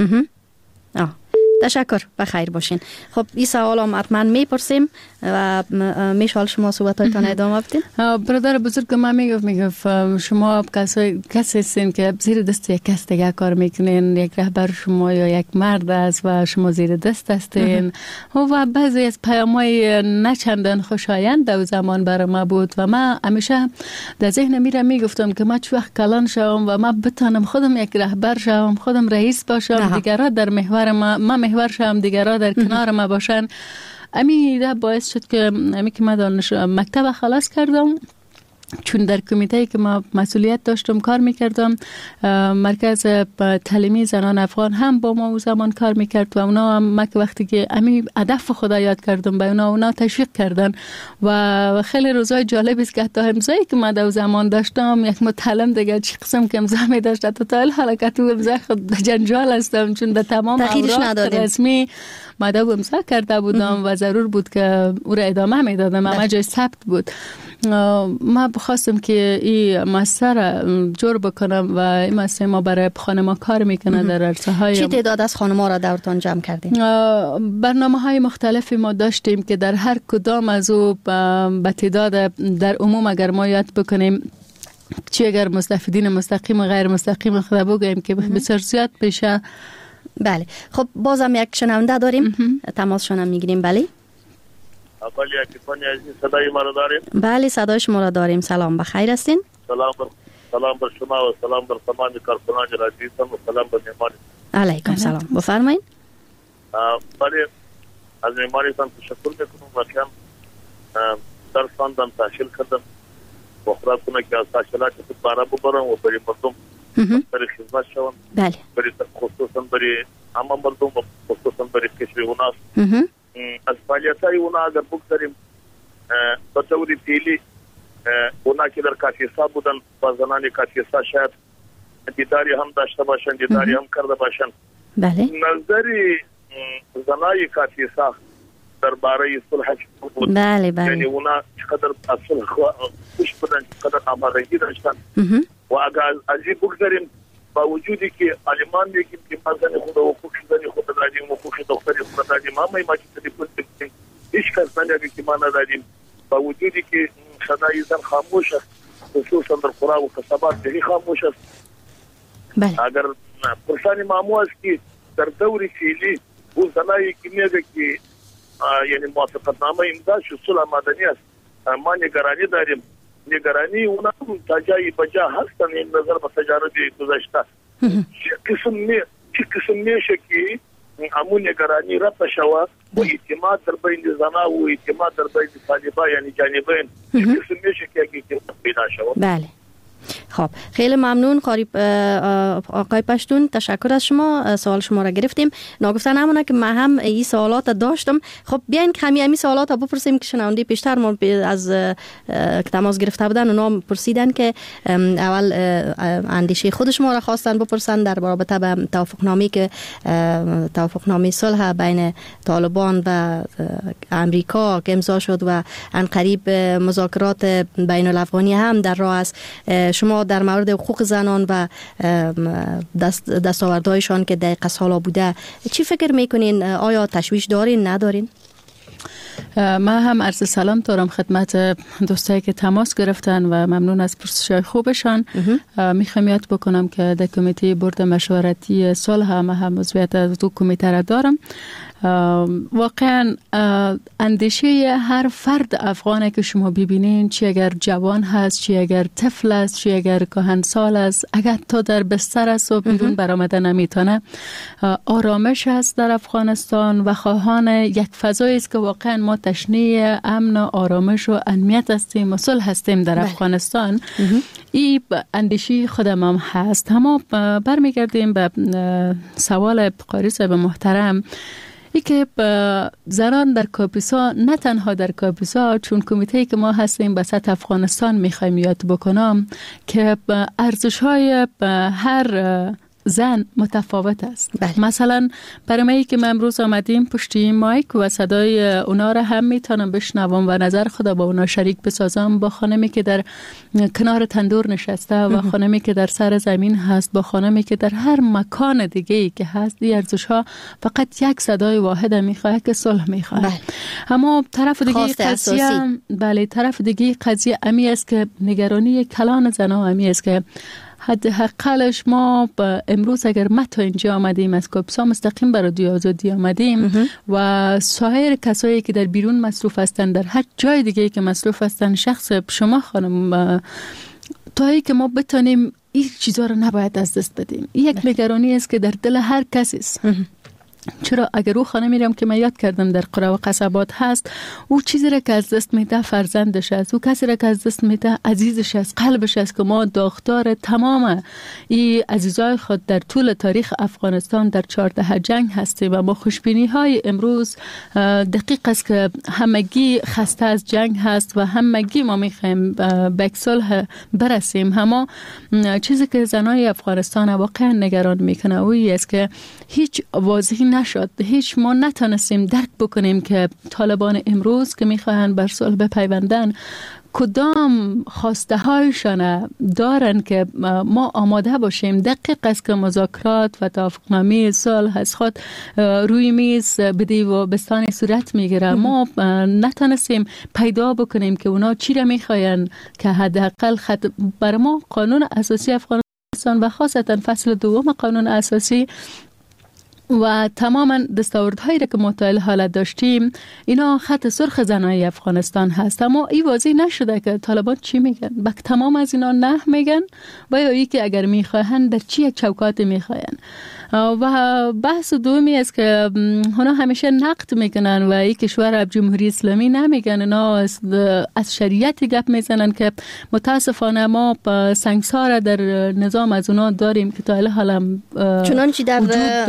آه تشکر، بخیر باشین. خب این سوال هم حتما میپرسیم و میشال شما صحبتایتان ادامه بدین. برادر بزرگ من میگفت میگفت شما کسی کسی هستین که زیر دست یک کس دیگه کار میکنین، یک رهبر شما یا یک مرد است و شما زیر دست هستین. و بعضی از پیام‌های نچندان خوشایند در زمان برای ما بود و من همیشه در ذهن میرم میگفتم که ما چه وقت کلان شوم و ما بتونم خودم یک رهبر شوم، خودم رئیس باشم، دیگران در محور ما ما محور شوم، دیگران در کنار ما باشن. امی ده باعث شد که امی که من دانش مکتب خلاص کردم، چون در کمیته که ما مسئولیت داشتم کار میکردم. مرکز تعلیمی زنان افغان هم با ما اون زمان کار میکرد و اونا هم ما که وقتی که امی هدف خدا یاد کردم به اونا اونا تشویق کردن و خیلی روزای جالب است که حتی امضایی که ما در زمان داشتم یک متعلم دیگه چی قسم که امضا می داشت تا تا حالا تو امضا خود جنجال هستم، چون در تمام اوراق رسمی ما در امضا کرده بودم و ضرور بود که او را ادامه میدادم، اما جای ثبت بود. ما بخواستم که این مؤسسه جور بکنم و این مؤسسه ما برای خانم‌ها کار میکنه در عرصه های. چی تعداد از خانم‌ها را دورتان جمع کردیم؟ برنامه های مختلفی ما داشتیم که در هر کدام از او به تعداد در عموم اگر ما یاد بکنیم چی اگر مستفیدین مستقیم و غیر مستقیم خدا بگوییم که بسیار زیاد بشه. بله خب بازم یک شنونده داریم، تماسشون هم میگیریم. بله اولی اکیفانی عزیز صدای ما را داریم؟ بله صدای شما را داریم. سلام، بخیر هستین؟ سلام بر سلام بر شما و سلام بر تمام کارکنان رادیو و سلام بر مهمان. علیکم سلام، بفرمایید. بله از مهمانتان تشکر میکنم و کم درس خواندم، تحصیل کردم و خدا کنه که از تحصیلات خود باره ببرم و برای مردم برای خدمت شوم. بله برای خصوصا برای عامه مردم و خصوصا برای کشور اوناس از فعالیت‌های اونا اگر بگذاریم به طور فعلی اونا که در کاتیسا بودن و زنان کاتیسا شاید دیداری هم داشته باشن، دیداری هم کرده باشن. بله نظری زنای کاتیسا درباره صلح بود. بله بله یعنی اونا چقدر صلح خوش بودن، چقدر آمادگی داشتن و اگر از این بگذاریم با وجودی که علمان میگیم که مازن خود و حقوق زنی خود دادیم و حقوق دختری خود دادیم، ما ما که تلفن بکنیم هیچ کس نمیگه که ما ندادیم، با وجودی که صدای زن خاموش است، خصوصا در قرآن و کسبات به خاموش است. بله اگر پرسانی مامو است که در دور فعلی او زنایی که میگه که یعنی موافقت نامه امضا شد صلح مدنی است، ما نگرانی داریم. نگرانی اونا تا جایی بجا هستن این نظر به تجارب گذاشته چه قسم می چه قسم میشه که همون نگرانی رفت شوا و اعتماد در بین زنا و اعتماد در بین طالبان یعنی جانبین چه قسم میشه که اعتماد پیدا شوا. بله خب خیلی ممنون قریب آقای پشتون، تشکر از شما. سوال شما را گرفتیم. ناگفتن همونه که من هم این سوالات داشتم. خب بیاین کمی همی سوالات بپرسیم که شنونده پیشتر ما از تماس گرفته بودن اونا پرسیدن که اول اندیشه خود شما را خواستن بپرسن در رابطه به توافقنامه که توافقنامه صلح بین طالبان و امریکا که امضا شد و عنقریب مذاکرات بین الافغانی هم در راه است. شما در مورد حقوق زنان و دست دستاوردهایشان که دقیقه سالا بوده چی فکر میکنین؟ آیا تشویش دارین ندارین؟ من هم عرض سلام دارم خدمت دوستایی که تماس گرفتن و ممنون از پرسش‌های خوبشان. میخوام یاد بکنم که در کمیته بورد مشورتی صلح هم هم عضویت از دو کمیته را دارم. واقعا اندیشه هر فرد افغانه که شما ببینین، چی اگر جوان هست، چی اگر طفل است، چی اگر کهنسال است، اگر تا در بستر است و بیرون برآمده نمیتونه، آرامش است در افغانستان و خواهان یک فضایی است که واقعا ما تشنه امن و آرامش و امنیت هستیم و صلح هستیم در افغانستان. این اندیشه خودم هم هست. اما برمیگردیم به سوال قاری صاحب محترم، ای که زنان در کاپیسا، نه تنها در کاپیسا، چون کمیته که ما هستیم به سطح افغانستان میخوایم یاد بکنم که ارزش های هر زن متفاوت است. بله. مثلا برای ما که ما امروز آمدیم پشتی مایک و صدای اونا را هم میتونم بشنوم و نظر خدا با اونا شریک بسازم، با خانمی که در کنار تندور نشسته و خانمی که در سر زمین هست، با خانمی که در هر مکان دیگه ای که هست. این ارزش ها فقط یک صدای واحد میخواه که صلح میخواه. بله. اما طرف دیگه قضیه، بله، طرف دیگه قضیه امی است که نگرانی کلان زنها امی است که حداقلش ما امروز اگر ما تا اینجا آمدیم از کاپیسا مستقیم برای آزادی آمدیم و سایر کسایی که در بیرون مصروف هستند، در هر جای دیگه که مصروف هستند، شخص شما خانم، تا که ما بتونیم این چیزا رو نباید از دست بدیم. این یک نگرانی است که در دل هر کسی است. چرا اگر او خانه میرم که من یاد کردم در قرى و قصبات هست، او چیزی را که از دست میده فرزندش است، او کسی را که از دست میده عزیزش است، قلبش است. که ما داغدار تمام این عزیزای خود در طول تاریخ افغانستان در چهارده جنگ هستیم و ما خوشبینی های امروز دقیق است که همگی خسته از جنگ هست و همگی ما میخوایم به صلح برسیم. اما چیزی که زنای افغانستان واقعا نگران میکنه اویی است که هیچ واضحی نشد، هیچ ما نتونستیم درک بکنیم که طالبان امروز که میخواهند بر صلح بپیوندن کدام خواسته هایشان دارن که ما آماده باشیم. دقیق است که مذاکرات و توافقنامه صلح از خود روی میز بدی و بستان صورت میگیره. ما نتونستیم پیدا بکنیم که اونا چی را میخواین که حداقل خط بر ما قانون اساسی افغانستان و خاصتا فصل دوم قانون اساسی و تماما دستاوردهایی را که مطالعه حالت داشتیم، اینا خط سرخ زنای افغانستان هست. اما این واضح نشده که طالبان چی میگن. با تمام از اینا نه میگن و یا ای که اگر میخواهن در چی یک چوکات میخواهن. و بحث دومی است که اونا همیشه نقد میکنن و ای کشور جمهوری اسلامی نمیگن، اونا از, از شریعت گپ میزنن که متاسفانه ما سنگسار در نظام از اونا داریم که تا الان حالا چنانچه در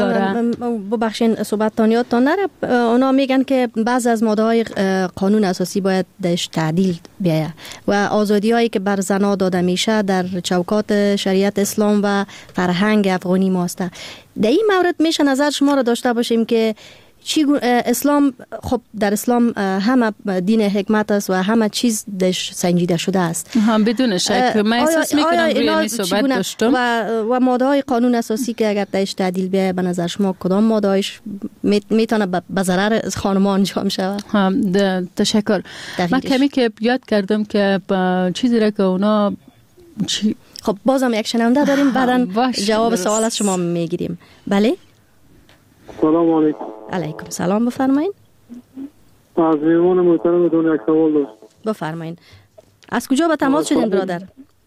ببخشین صحبتتان یادتان نره، اونا میگن که بعض از ماده‌های قانون اساسی باید درش تعدیل بیاید و آزادی هایی که بر زنها داده میشه در چوکات شریعت اسلام و فرهنگ افغانی ماست. در این مورد میشه نظر شما را داشته باشیم که چی اسلام، خب در اسلام همه دین حکمت است و همه چیز دش سنجیده شده است. هم بدون شک من احساس میکنم روی این صحبت داشتم و و ماده های قانون اساسی که اگر درش تعدیل بیاید به نظر شما کدام ماده هایش میتونه به ضرر خانم‌ها انجام شود؟ هم تشکر. من کمی که یاد کردم که چیزی را که اونا چی... خب بازم یک شنونده داریم، بعداً جواب سوال از شما میگیریم. بله. سلام علیکم. علیکم سلام، بفرمایید. از میوان محترم دون یک سوال داشت. بفرمایید. از کجا به تماس شدین برادر؟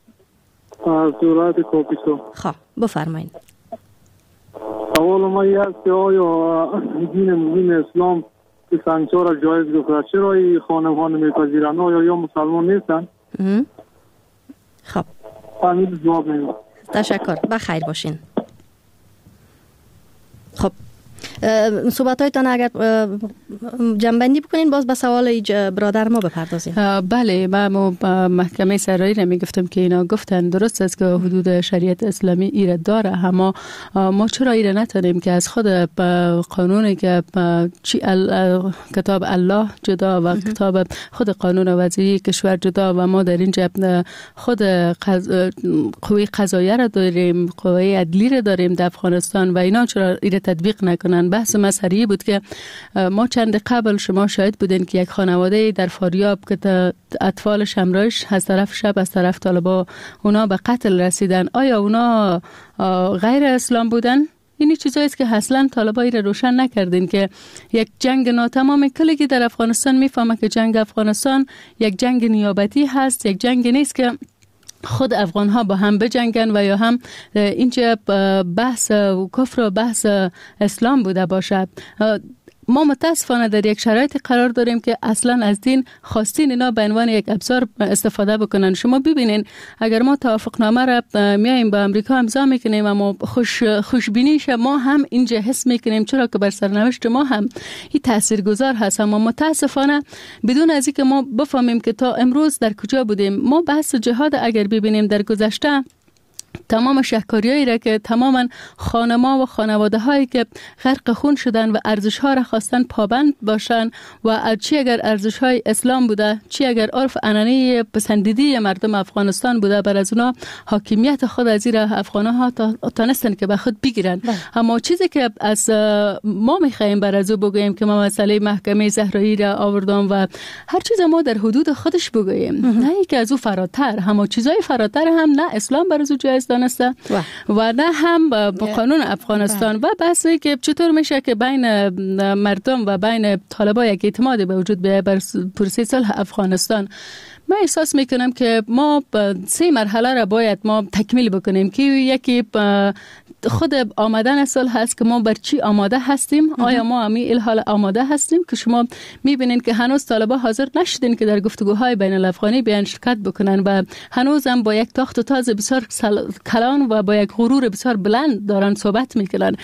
از ولایت کاپیسا. خب بفرمایید. سوال ما این است که آیا دین مبین اسلام که سنگسار جایز گفته، چرا این خانم ها نمیپذیرند؟ آیا یا مسلمان نیستن؟ خب همین جواب میدم. تشکر، بخیر باشین. خب صحبتایتان اگر جنبندی بکنین باز به سوال برادر ما بپردازیم. بله، ما محکمه سرایی را میگفتم که اینا گفتن درست است که حدود شریعت اسلامی ایره داره، اما ما چرا ایره نتونیم که از خود قانونی که کتاب الله جدا و کتاب خود قانون وضعی کشور جدا و ما در اینجا خود قوی قضاییه را داریم، قوی عدلی را داریم در افغانستان و اینا چرا ایره تطبیق نکنن؟ بحث مسئله بود که ما چند قبل شما شاهد بودین که یک خانواده در فاریاب که اطفالش همراهش از طرف شب از طرف طالبا اونا به قتل رسیدن. آیا اونا غیر اسلام بودن؟ اینی چیزایی است که اصلا طالبایی را روشن نکردین که یک جنگ ناتمام کلی که در افغانستان میفهمه که جنگ افغانستان یک جنگ نیابتی هست، یک جنگ نیست که خود افغان ها با هم بجنگن و یا هم اینجا بحث کفر و بحث اسلام بوده باشد. ما متاسفانه در یک شرایط قرار داریم که اصلا از دین خواستین اینا به عنوان یک ابزار استفاده بکنن. شما ببینین اگر ما توافقنامه را میایم با امریکا امضا میکنیم اما خوش خوشبینیش ما هم اینجا حس میکنیم چرا که بر سرنوشت ما هم این تاثیرگذار هست، اما متاسفانه بدون از اینکه ما بفهمیم که تا امروز در کجا بودیم. ما بحث جهاد اگر ببینیم در گذشته تمام شهکاریایی را که تماما خانما و خانواده هایی که غرق خون شدن و ارزش ها را خواستن پابند باشن و چی اگر ارزش های اسلام بوده، چی اگر عرف عنعنه پسندیدی مردم افغانستان بوده، بر از اونا حاکمیت خود از این افغان ها تانستن که به خود بگیرن. ده. اما چیزی که از ما میخوایم بر از او بگوییم که ما مسئله محکمه زهرایی را آوردم و هر چیز ما در حدود خودش بگوییم، نه اینکه از او فراتر، همه چیزای فراتر هم نه اسلام بر از او جایز دانسته و نه هم با قانون افغانستان و بحثی که چطور میشه که بین مردم و بین طالبان یک اعتماد به وجود بیاید بر پروسه صلح افغانستان. من احساس میکنم که ما سه مرحله را باید ما تکمیل بکنیم که یکی خود آمدن صلح هست که ما بر چی آماده هستیم. آیا ما همی الحال آماده هستیم که شما میبینین که هنوز طالبان حاضر نشدین که در گفتگوهای بین الافغانی بیان شرکت بکنن و هنوز هم با یک تاخت و تاز بسیار کلان و با یک غرور بسیار بلند دارن صحبت میکنن.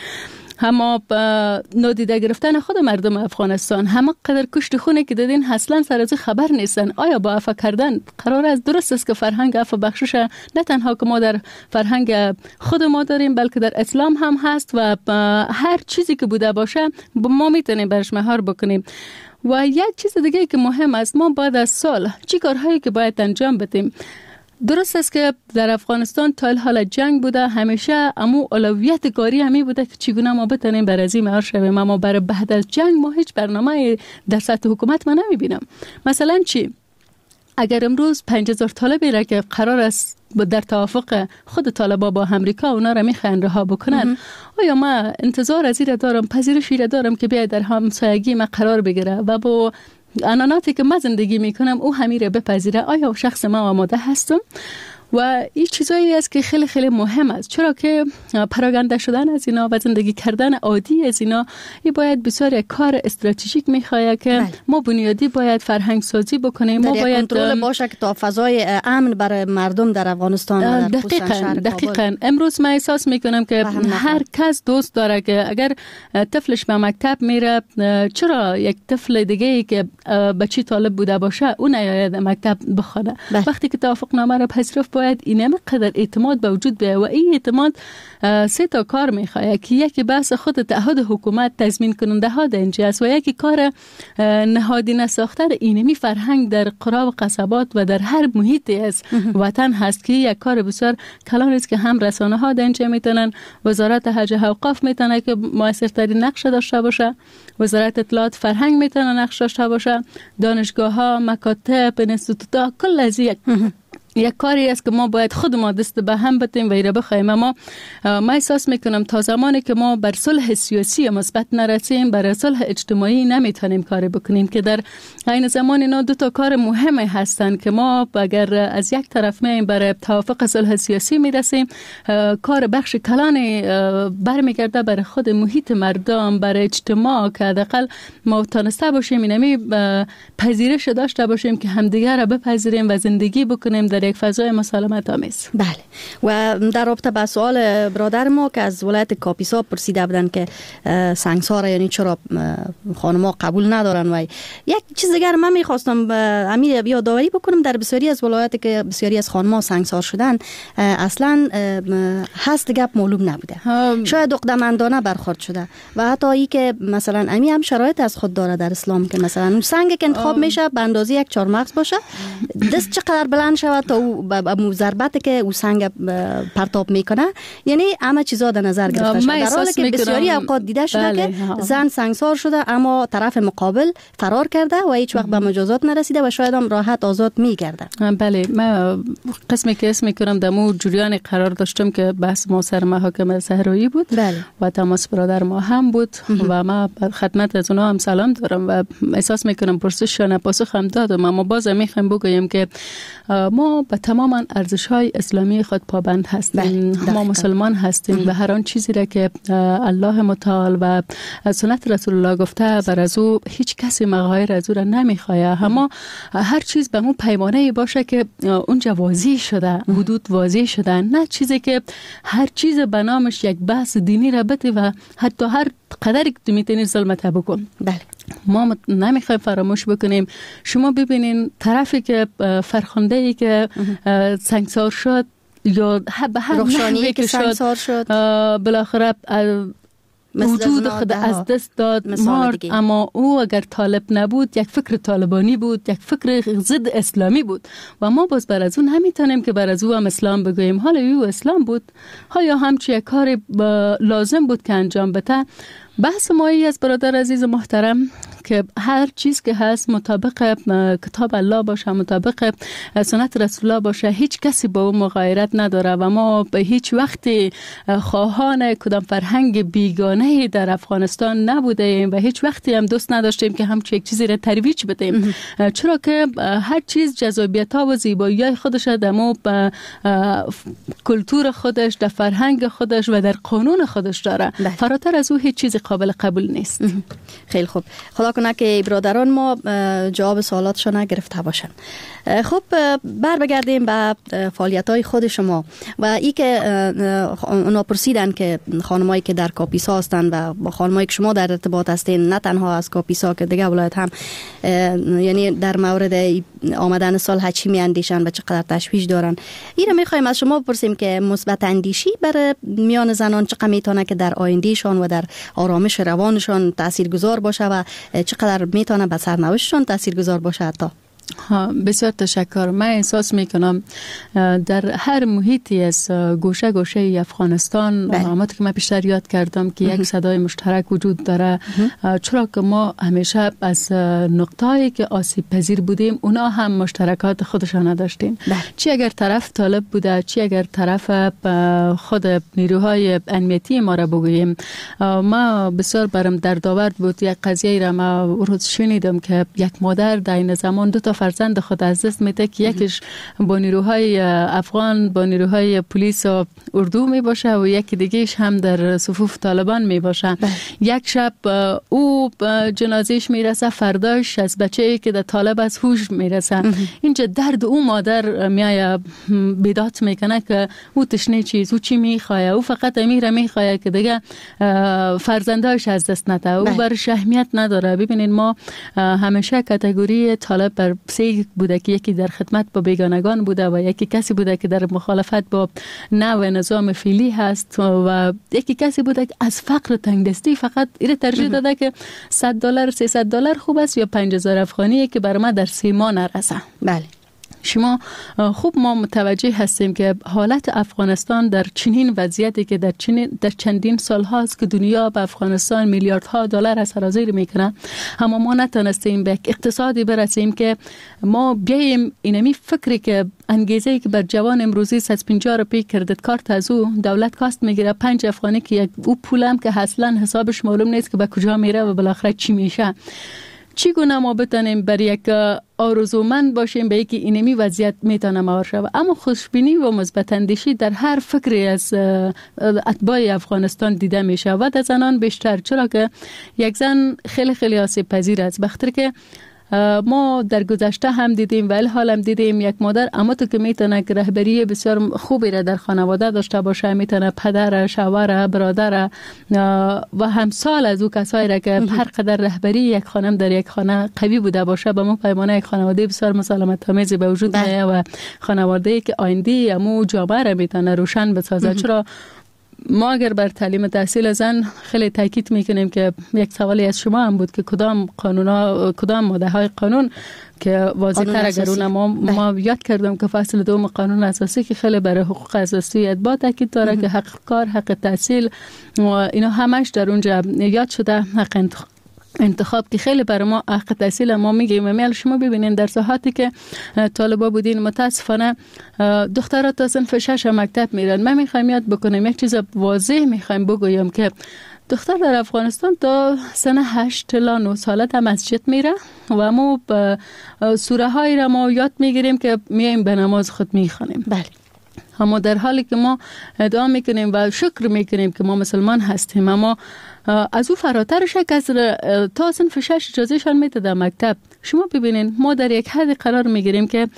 اما نادیده گرفتن خود مردم افغانستان، همه قدر کشت خونه که دادین اصلا سر از خبر نیستن. آیا با عفو کردن قرار است؟ درست است که فرهنگ عفو بخشش نه تنها که ما در فرهنگ خود ما داریم بلکه در اسلام هم هست و هر چیزی که بوده باشه ما میتونیم برش مهار بکنیم. و یک چیز دیگه که مهم است، ما بعد از صلح چی کارهایی که باید انجام بدیم. درست است که در افغانستان تا حال جنگ بوده، همیشه امو اولویت کاری همی بوده که چگونه ما بتونیم بر از این مهار شویم، اما برای بعد از جنگ ما هیچ برنامه در سطح حکومت من نمیبینم. مثلا چی؟ اگر امروز پنج هزار طالبی را که قرار است در توافق خود طالبا با امریکا اونا را میخوان رها بکنن، آیا ما انتظار از این دارم، پذیرشی را دارم که بیاید در همسایگی ما قرار بگیره و با عنعناتی که من زندگی میکنم او همین را بپذیره؟ آیا شخص ما آماده هستم؟ و این چیزایی است که خیلی خیلی مهم است، چرا که پراگنده شدن از اینا و زندگی کردن عادی از اینا این باید بسیار یک کار استراتژیک میخواد که بله. ما بنیادی باید فرهنگ سازی بکنیم، ما باید کنترل باشه که تا فضای امن برای مردم در افغانستان در دقیقاً دقیقاً امروز من احساس میکنم که هر کس دوست داره که اگر طفلش به مکتب میره، چرا یک طفل دیگه ای که بچی طالب بوده باشه اون نیاید مکتب بخونه؟ بله. وقتی که توافقنامه را پذیرفت باید این قدر اعتماد به وجود بیاید و این اعتماد سه تا کار میخواد که یکی بحث خود تعهد حکومت تضمین کننده ها در اینجا است و یکی کار نهادینه ساختن اینمی فرهنگ در قرا و قصبات و در هر محیطی از وطن هست که یک کار بسیار کلان است که هم رسانه ها در اینجا میتونن، وزارت حج و اوقاف میتونه که موثرترین نقش داشته باشه، وزارت اطلاعات فرهنگ میتونه نقش داشته باشه، دانشگاه ها، مکاتب، انستیتوت، کل از یک یک کاری است که ما باید خود ما دست به هم بتیم و ایره بخوایم. اما ما احساس میکنم تا زمانی که ما بر صلح سیاسی مثبت نرسیم، بر صلح اجتماعی نمیتونیم کاری بکنیم که در این زمان اینا دو تا کار مهمه هستن که ما اگر از یک طرف میایم بر توافق صلح سیاسی میرسیم، کار بخش کلان برمیگرده بر خود محیط مردم، بر اجتماع که حداقل ما تونسته باشیم اینمی پذیرش داشته باشیم که همدیگه را بپذیریم و زندگی بکنیم در یک فضای مسالمت آمیز. بله. و در رابطه با سوال برادر ما که از ولایت کاپیسا پرسیده بودن که سنگسار یعنی چرا خانم‌ها قبول ندارن، و یک چیز دیگر من می‌خواستم امیر یادآوری بکنم در بسیاری از ولایت که بسیاری از خانم‌ها سنگسار شدن اصلا هست گپ معلوم نبوده، شاید عقده‌مندانه برخورد شده و حتی ای که مثلا امی هم شرایط از خود داره در اسلام که مثلا اون سنگ که انتخاب میشه به اندازه یک چهارمغز باشه، دست چقدر بلند شود تا او با ضربت که او سنگ پرتاب میکنه، یعنی همه چیزا در نظر گرفته شده، در حالی که بسیاری اوقات دیده شده بله. که زن سنگسار شده اما طرف مقابل فرار کرده و هیچ وقت به مجازات نرسیده و شاید هم راحت آزاد میگرده. بله، من قسمی که اسم میکنم دمو جریان قرار داشتم که بحث ما سر محاکمه صحرایی بود بله. و تماس برادر ما هم بود و ما خدمت از اونا هم سلام دارم و احساس میکنم پرسششان پاسخ هم دادم، اما باز میخوایم بگویم که ما به تمام ارزش‌های اسلامی خود پابند هستیم. بله. ما مسلمان هستیم و هر آن چیزی را که الله متعال و سنت رسول الله گفته بر از او هیچ کسی مغایر از او را نمیخواه، اما هر چیز به اون پیمانه باشه که اونجا واضح شده، حدود واضح شده، نه چیزی که هر چیز به نامش یک بحث دینی را بده و حتی هر قدری که تو میتونی ظلمت بکن. بله. ما نمیخوایم فراموش بکنیم. شما ببینین طرفی که فرخنده‌ای که سنگسار شد یا به هر نحوی که شد, شد. بالاخره وجود خود از دست داد، مرد، اما او اگر طالب نبود یک فکر طالبانی بود، یک فکر ضد اسلامی بود و ما باز بر از اون نمیتونیم که بر از او هم اسلام بگوییم. حالا او اسلام بود ها یا همچی یک کار لازم بود که انجام بده. بحث ما ای از برادر عزیز محترم که هر چیز که هست مطابق کتاب الله باشه، مطابق سنت رسول الله باشه، هیچ کسی با اون مغایرت نداره و ما به هیچ وقت خواهان کدام فرهنگ بیگانه در افغانستان نبوده ایم و هیچ وقتی هم دوست نداشتیم که همچه یک چیزی را ترویج بدیم، چرا که هر چیز جذابیت ها و زیبایی خودش در مو کلتور خودش، در فرهنگ خودش و در قانون خودش داره. فراتر از او هیچ چیز قابل قبول نیست. خیلی خوب، خدا کنه که برادران ما جواب سوالاتشون نگرفته باشن. خب بر بگردیم به فعالیت‌های خود شما و ای که اونا پرسیدن که خانمایی که در کاپیسا هستن و با خانمایی که شما در ارتباط هستین، نه تنها از کاپیسا که دیگه ولایت هم، یعنی در مورد آمدن سال حجی می اندیشن و چقدر تشویش دارن، این رو میخوایم از شما بپرسیم که مثبت اندیشی بر میان زنان چقدر میتونه که در آیندهشان و در آرامش روانشان تاثیرگذار باشه و چقدر میتونه به سرنوشتشان تاثیرگذار باشه حتی؟ بسیار تشکر. من احساس میکنم در هر محیطی از گوشه گوشه افغانستان، همونطور که من پیشتر یاد کردم که یک صدای مشترک وجود داره، چرا که ما همیشه از نقطه‌ای که آسیب پذیر بودیم اونا هم مشترکات خودشان داشتیم. چی اگر طرف طالب بوده، چی اگر طرف خود نیروهای امنیتی ما را بگوییم. ما بسیار برام دردآور بود یک قضیه را ما روز شنیدم که یک مادر در این زمان دو تا فرزند خود از دست میده که یکیش با نیروهای افغان، با نیروهای پلیس و اردو می باشه و یکی دیگهش هم در صفوف طالبان می باشه. یک شب او جنازهش میرسه، فرداش از بچه‌ای که در طالب از هوش میرسه. اینجا درد او مادر میایه بیداد میکنه که او تشنه چیز، او چی میخواه، او فقط امیر میخواه که دیگه فرزنداش از دست نده، او برش اهمیت نداره. ببینید ما همیشه کاتگوری طالب بر سه بوده که یکی در خدمت با بیگانگان بوده و یکی کسی بوده که در مخالفت با نوع نظام فعلی هست و یکی کسی بوده که از فقر تنگدستی فقط ایره ترجیح داده که صد دلار سیصد دلار خوب است یا پنج هزار افغانی که بر ما در سه ماه نرسه. بله. شما خوب ما متوجه هستیم که حالت افغانستان در چنین وضعیتی که در چنین در چندین سال هاست که دنیا به افغانستان میلیاردها دلار سرازیر میکنه، اما ما نتونستیم به اقتصادی برسیم که ما بیایم اینمی فکری که انگیزه که بر جوان امروزی صد و پنجاه روپیه کردیت کارت از او دولت کاست میگیره پنج افغانی که یک او پولم که اصلا حسابش معلوم نیست که به کجا میره و بالاخره چی میشه. چگونه ما بتونیم بر یک آرزومند باشیم به یکی اینمی وضعیت میتونه مهار شود. اما خوشبینی و مثبت اندیشی در هر فکری از اتباع افغانستان دیده میشه و در زنان بیشتر، چرا که یک زن خیلی خیلی آسیب پذیر است. بخاطر که ما در گذشته هم دیدیم و الحال هم دیدیم یک مادر اما تو که میتونه که رهبری بسیار خوبی را در خانواده داشته باشه، میتونه پدر، شوهر، برادر و همسال از او کسایی را که هر قدر رهبری یک خانم در یک خانه قوی بوده باشه با ما پیمانه یک خانواده بسیار مسالمت آمیزی به وجود میاد و خانواده که آینده امو جامعه را میتونه روشن بسازه. چرا ما اگر بر تعلیم تحصیل زن خیلی تاکید میکنیم که یک سوالی از شما هم بود که کدام قانونا کدام ماده های قانون که واضح تر اگر اون ما, ما یاد کردم که فصل دوم قانون اساسی که خیلی برای حقوق اساسی ادبا تاکید داره که حق کار، حق تحصیل و اینا همش در اونجا یاد شده. حق انتخاب که خیلی برای ما حق تحصیل ما میگیم. میل شما ببینین در ساحاتی که طالبا بودین متاسفانه دخترات تا صنف شش مکتب میرن. من میخوایم یاد بکنم یک چیز واضح میخوایم بگویم که دختر در افغانستان تا سن هشت تا نه ساله تا مسجد میره و ما سوره هایی را ما یاد میگیریم که میایم به نماز خود میخوانیم. بله. اما در حالی که ما ادعا میکنیم و شکر میکنیم که ما مسلمان هستیم، اما از او فراترش از تا صنف شش اجازهشان میده در مکتب. شما ببینین ما در یک حد قرار میگیریم که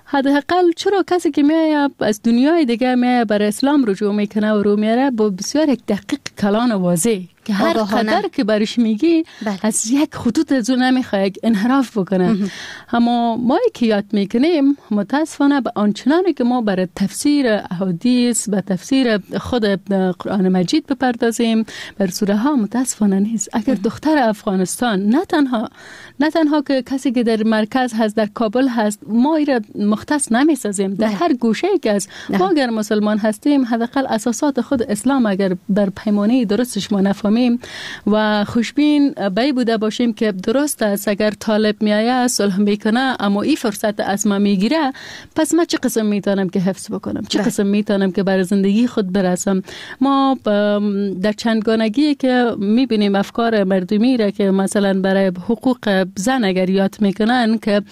حداقل چرا کسی که میاد از دنیای دیگه میاد بر اسلام رجوع میکنه و رو میاره با بسیار یک دقیق کلان و واضح که هر قدر که برش میگی بله. از یک خطوط از اون نمیخواه یک انحراف بکنه. اما ما که یاد میکنیم متاسفانه به آنچنانی که ما برای تفسیر احادیث به تفسیر خود قرآن مجید بپردازیم بر سوره ها متاسفانه نیست. اگر دختر افغانستان نه تنها نه تنها که کسی که در مرکز هست در کابل هست ما ایره مختص نمیسازیم در هر گوشه که از ما اگر مسلمان هستیم حداقل اساسات خود اسلام اگر بر پیمانه درستش ما نفهمیم و خوشبین بی بوده باشیم که درست است اگر طالب میایه صلح میکنه اما این فرصت از ما میگیره، پس من چه قسم میتونم که حفظ بکنم، چه قسم میتونم که بر زندگی خود برسم. ما در چندگانگی که میبینیم افکار مردمی را که مثلا برای حقوق زن اگر یاد میکنن که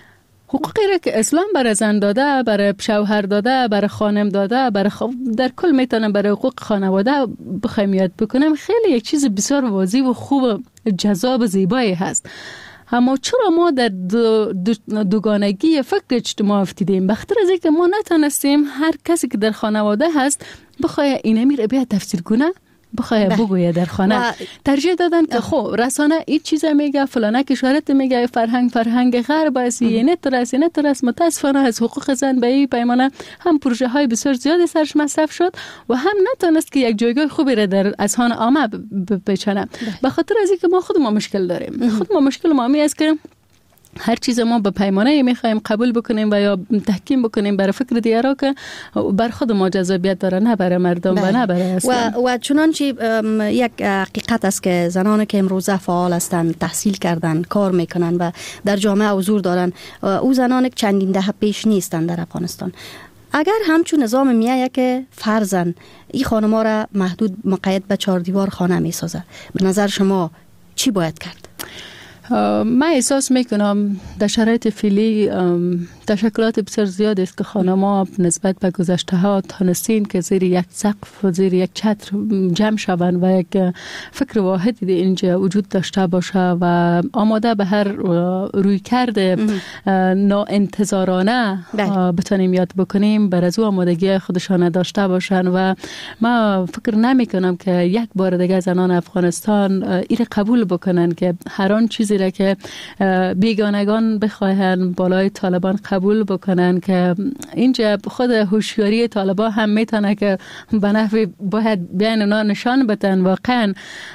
حقوقی را که اسلام برای زن داده، برای شوهر داده، برای خانم داده، برای خ... در کل میتونم برای حقوق خانواده بخوایم یاد بکنم، خیلی یک چیز بسیار واضح و خوب و جذاب و زیبایی هست. اما چرا ما در دو دو دوگانگی فکر اجتماع افتیدیم؟ بخاطر از اینکه ما نتونستیم هر کسی که در خانواده هست بخواه اینه میره بیا تفسیر کنه، بخواه بگویه در خانه. ترجیح دادن که خب رسانه این چیزا میگه، فلانه کشورت میگه، فرهنگ فرهنگ غرب است، اینه ترس اینه ترس. متاسفانه از حقوق زن به این پیمانه هم پروژه های بسیار زیادی سرش مصرف شد و هم نتونست که یک جایگاه خوبی را در اذهان عامه بچنه. به خاطر از اینکه ما خود ما مشکل داریم. خود ما مشکل ما می است که هر چیز ما به پیمانه میخوایم قبول بکنیم و یا تحکیم بکنیم برای فکر دیگران که بر خود ما جذابیت داره، نه برای مردم و نه برای اسلام. و, و چنانچه یک حقیقت است که زنانی که امروزه فعال هستند، تحصیل کردن، کار میکنن و در جامعه حضور دارن، او زنان چندین دهه پیش نیستند در افغانستان. اگر همچون نظام میایه که فرزن این خانم‌ها را محدود مقید به چهار دیوار خانه میسازه، به نظر شما چی باید کرد؟ من احساس میکنم در شرایط فعلی تشکلات بسیار زیاد است که خانم‌ها نسبت به گذشته ها تانستین که زیر یک سقف و زیر یک چتر جمع شوند و یک فکر واحدی اینجا وجود داشته باشه و آماده به هر روی کرده ناانتظارانه بتونیم یاد بکنیم، بر از او آمادگی خودشان داشته باشن. و من فکر نمی کنم که یک بار دیگه زنان افغانستان این قبول بکنن که هر آن چیزی را که بیگانگان بخواهن بالای طالبان قبول بکنن، که اینجا خود هوشیاری طالبان هم میتونه که به نحوی باید بیان اونا نشان بدن واقعا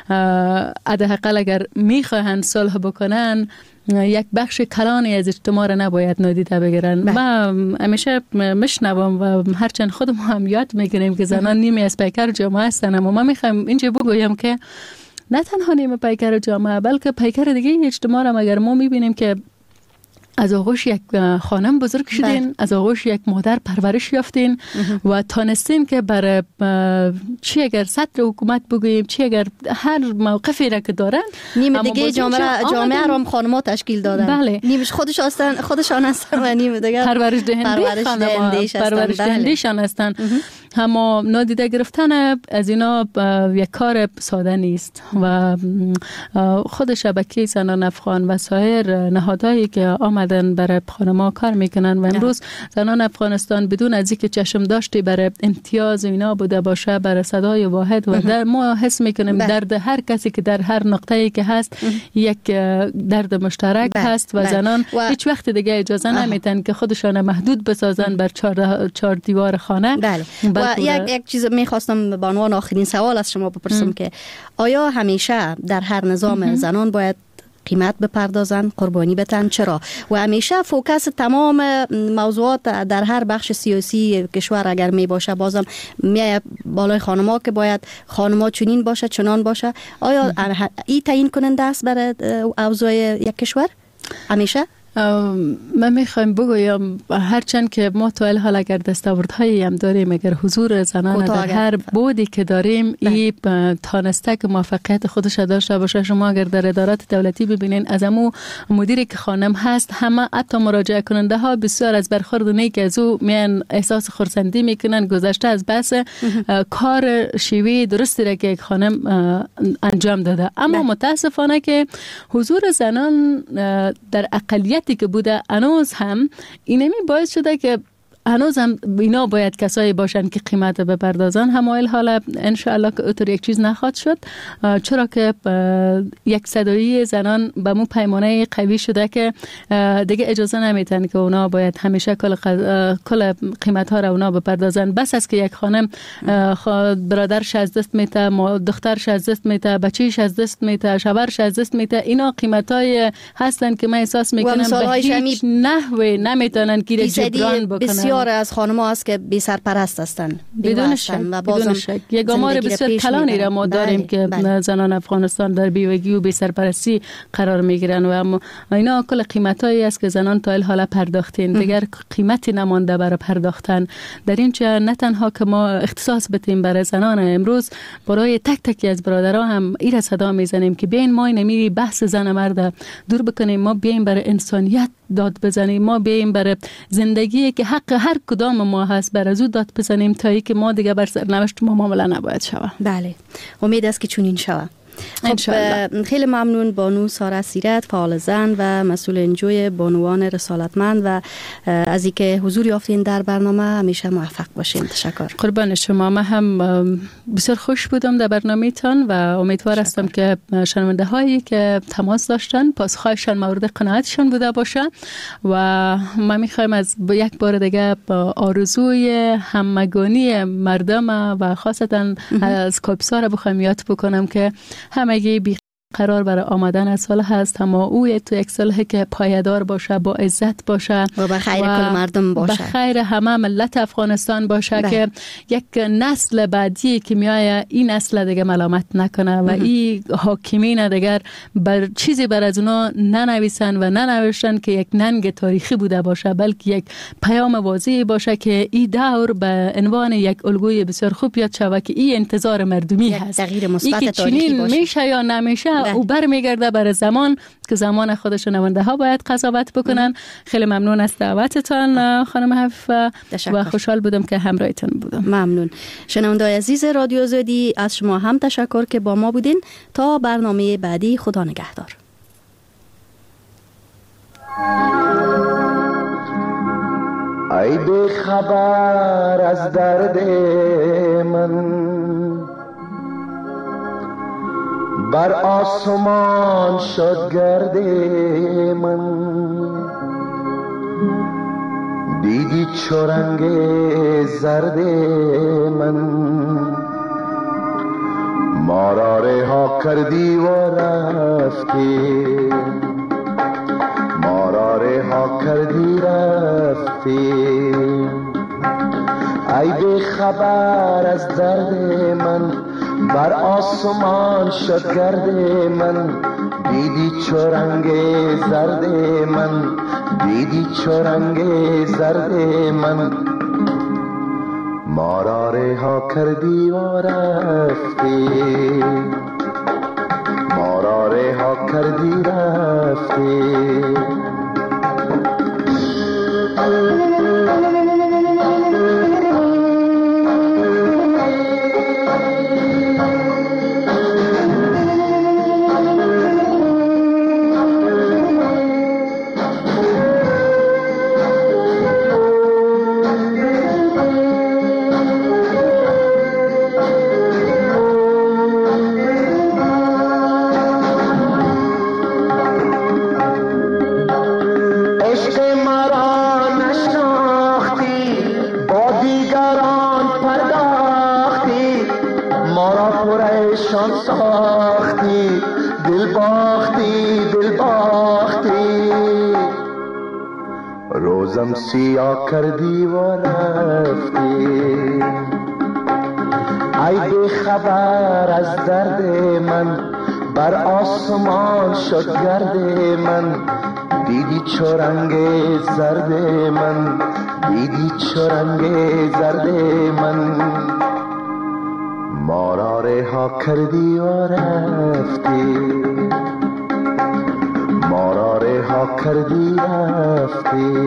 حداقل اگر میخواهن صلح بکنن یک بخش کلانی از اجتماع را نباید نادیده بگیرن. ما همیشه مشنوم و هرچند خودم هم یاد میکنیم که زنان نیمی از پیکر جامعه هستن، اما ما میخوایم اینجا بگویم که نه تنها نیمه پیکر جامعه بلکه پیکر دیگه اجتماع را اگر ما میبینیم که از آغوش یک خانم بزرگ شدین، از آغوش یک مادر پرورش یافتین و تانستین که برای چی اگر سطر حکومت بگوییم، چی اگر هر موقفی را که دارن، نیمه دیگه جامعه جامعه را خانم‌ها تشکیل دادن. بله. نیمش خودش هستن، خودشان هستن و نیمه دیگه پرورش دهنده خانم‌ها، پرورش دهنده‌شان هستن. اما نادیده گرفتن از اینا یک کار ساده نیست و خود شبکه زنان افغان و سایر نهادهایی که آمدن برای خانم‌ها کار میکنن و امروز زنان افغانستان بدون از اینکه چشم داشتی برای امتیاز اینا بوده باشه، برای صدای واحد و در ما حس میکنیم درد هر کسی که در هر نقطه‌ای که هست یک درد مشترک هست و زنان هیچ وقت دیگه اجازه نمیدن که خودشان محدود بسازن بر چهار چهار دیوار خانه. بله. و یک یک چیز میخواستم به عنوان آخرین سوال از شما بپرسم که آیا همیشه در هر نظام زنان باید قیمت بپردازن، قربانی بتن؟ چرا؟ و همیشه فوکس تمام موضوعات در هر بخش سیاسی کشور اگر می باشه بازم می بالای خانم‌ها که باید خانم‌ها چنین باشه چنان باشه. آیا این تعیین کننده است برای اوضاع یک کشور همیشه؟ من میخوایم بگویم هرچند که ما تا الحال اگر دستاوردهایی هم داریم، اگر حضور زنان در هر بودی که داریم این تانسته که موفقیت خودش داشته باشه. شما اگر در ادارات دولتی ببینین از امو مدیری که خانم هست همه حتی مراجعه کننده ها بسیار از برخورد نیک از او میان احساس خرسندی میکنن، گذشته از بس کار شیوه درستی را که یک خانم انجام داده. اما متاسفانه که حضور زنان در اقلیت که بوده هنوز هم اینمی باعث شده که هنوز هم اینا باید کسایی باشن که قیمت بپردازن. همایل حالا انشاءالله که اوتر یک چیز نخواد شد، چرا که یک صدایی زنان به مو پیمانه قوی شده که دیگه اجازه نمیتن که اونا باید همیشه کل, کل قیمت ها را اونا بپردازن. بس است که یک خانم برادرش از دست میته، دخترش از دست میته، بچهش از دست میته، شوهرش از دست میته. اینا قیمت های هستن که من احساس میکنم به هیچ نحوه نمیتونن که جبران بکنن. بسیار از خانم‌ها است که بی سرپرست هستند بدون شک. بدون شک یک آمار بسیار کلانی را ما داریم بله. که بله. زنان افغانستان در بیوگی و بی سرپرستی قرار میگیرن و اینا کل قیمتایی است که زنان تا الحال پرداختین، دیگر قیمتی نمانده برای پرداختن. در این چه نه تنها که ما اختصاص بدیم برای زنان، امروز برای تک تکی از برادرها هم این صدا میزنیم که بیاین ما نمیری بحث زن مرد دور بکنیم، ما بیاین برای انسانیت داد بزنیم، ما بیاین برای زندگی که حق هر کدام ما هست بر از او داد بزنیم تا ای که ما دیگه بر سرنوشت ما معامله نباید شود. بله، امید است که چنین شود. خب خیلی ممنون بانو ساره سیرت، فعال زن و مسئول انجوی بانوان رسالتمند و از اینکه حضور یافتین در برنامه. همیشه موفق باشین. تشکر. قربان شما. من هم بسیار خوش بودم در برنامه‌تان و امیدوار هستم که شنونده هایی که تماس داشتن پاسخهایشان مورد قناعتشان بوده باشه و من میخوایم از یک بار دیگه آرزوی همگانی مردم و خاصتا از کاپیسا را بخوایم یاد بکنم که همگی بی قرار برای آمدن از صلح هست، اما او تو یک صلح که پایدار باشه، با عزت باشه و به خیر کل مردم باشه، به خیر همه ملت افغانستان باشه ده. که یک نسل بعدی که میایه این نسل دیگه ملامت نکنه و این حاکمین دیگر بر چیزی بر از اونا ننویسن و ننوشتن که یک ننگ تاریخی بوده باشه، بلکه یک پیام واضحی باشه که این دور به عنوان یک الگوی بسیار خوب یاد شود که این انتظار مردمی هست، تغییر مثبت تاریخی باشه. میشه یا نمیشه او برمیگرده برای زمان که زمان خودش نمونده ها باید قضاوت بکنن. خیلی ممنون از دعوتتان خانم حفیفه و خوشحال بودم که همراهتون بودم. ممنون. شنونده‌های عزیز رادیو آزادی، از شما هم تشکر که با ما بودین. تا برنامه بعدی، خدا نگهدار. ای بی خبر از درد من، بر آسمان شد گرد من، دیدی چو رنگ زرد من، ما را رها کردی و رفتی، ما را رها کردی رفتی. ای بی خبر از درد من، بر آسمان شد گرد من، دیدی چو رنگ زرد من، دیدی چو رنگ زرد من، ما را رها کردی و رفتی، ما را رها کردی رفتی. عشق مرا نشناخت روزم سیاه کردی و رفتی. ای بی خبر از درد من، بر آسمان شد گرد من. دیدی چو رنگ زرد من، دیدی چو رنگ زرد من. ما را رها کردی و رفتی، ما را رها کردی رفتی.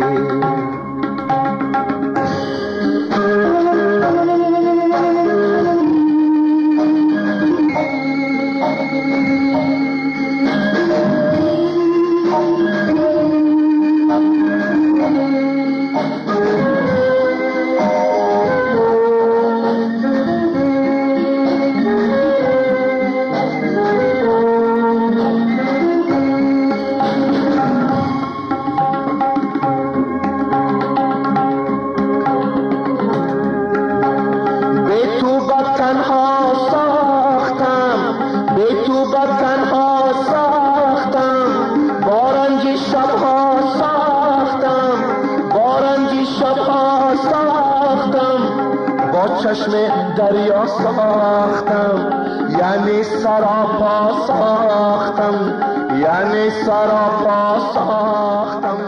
چشم دریا ساختم، یعنی سراپا ساختم، یعنی سراپا ساختم.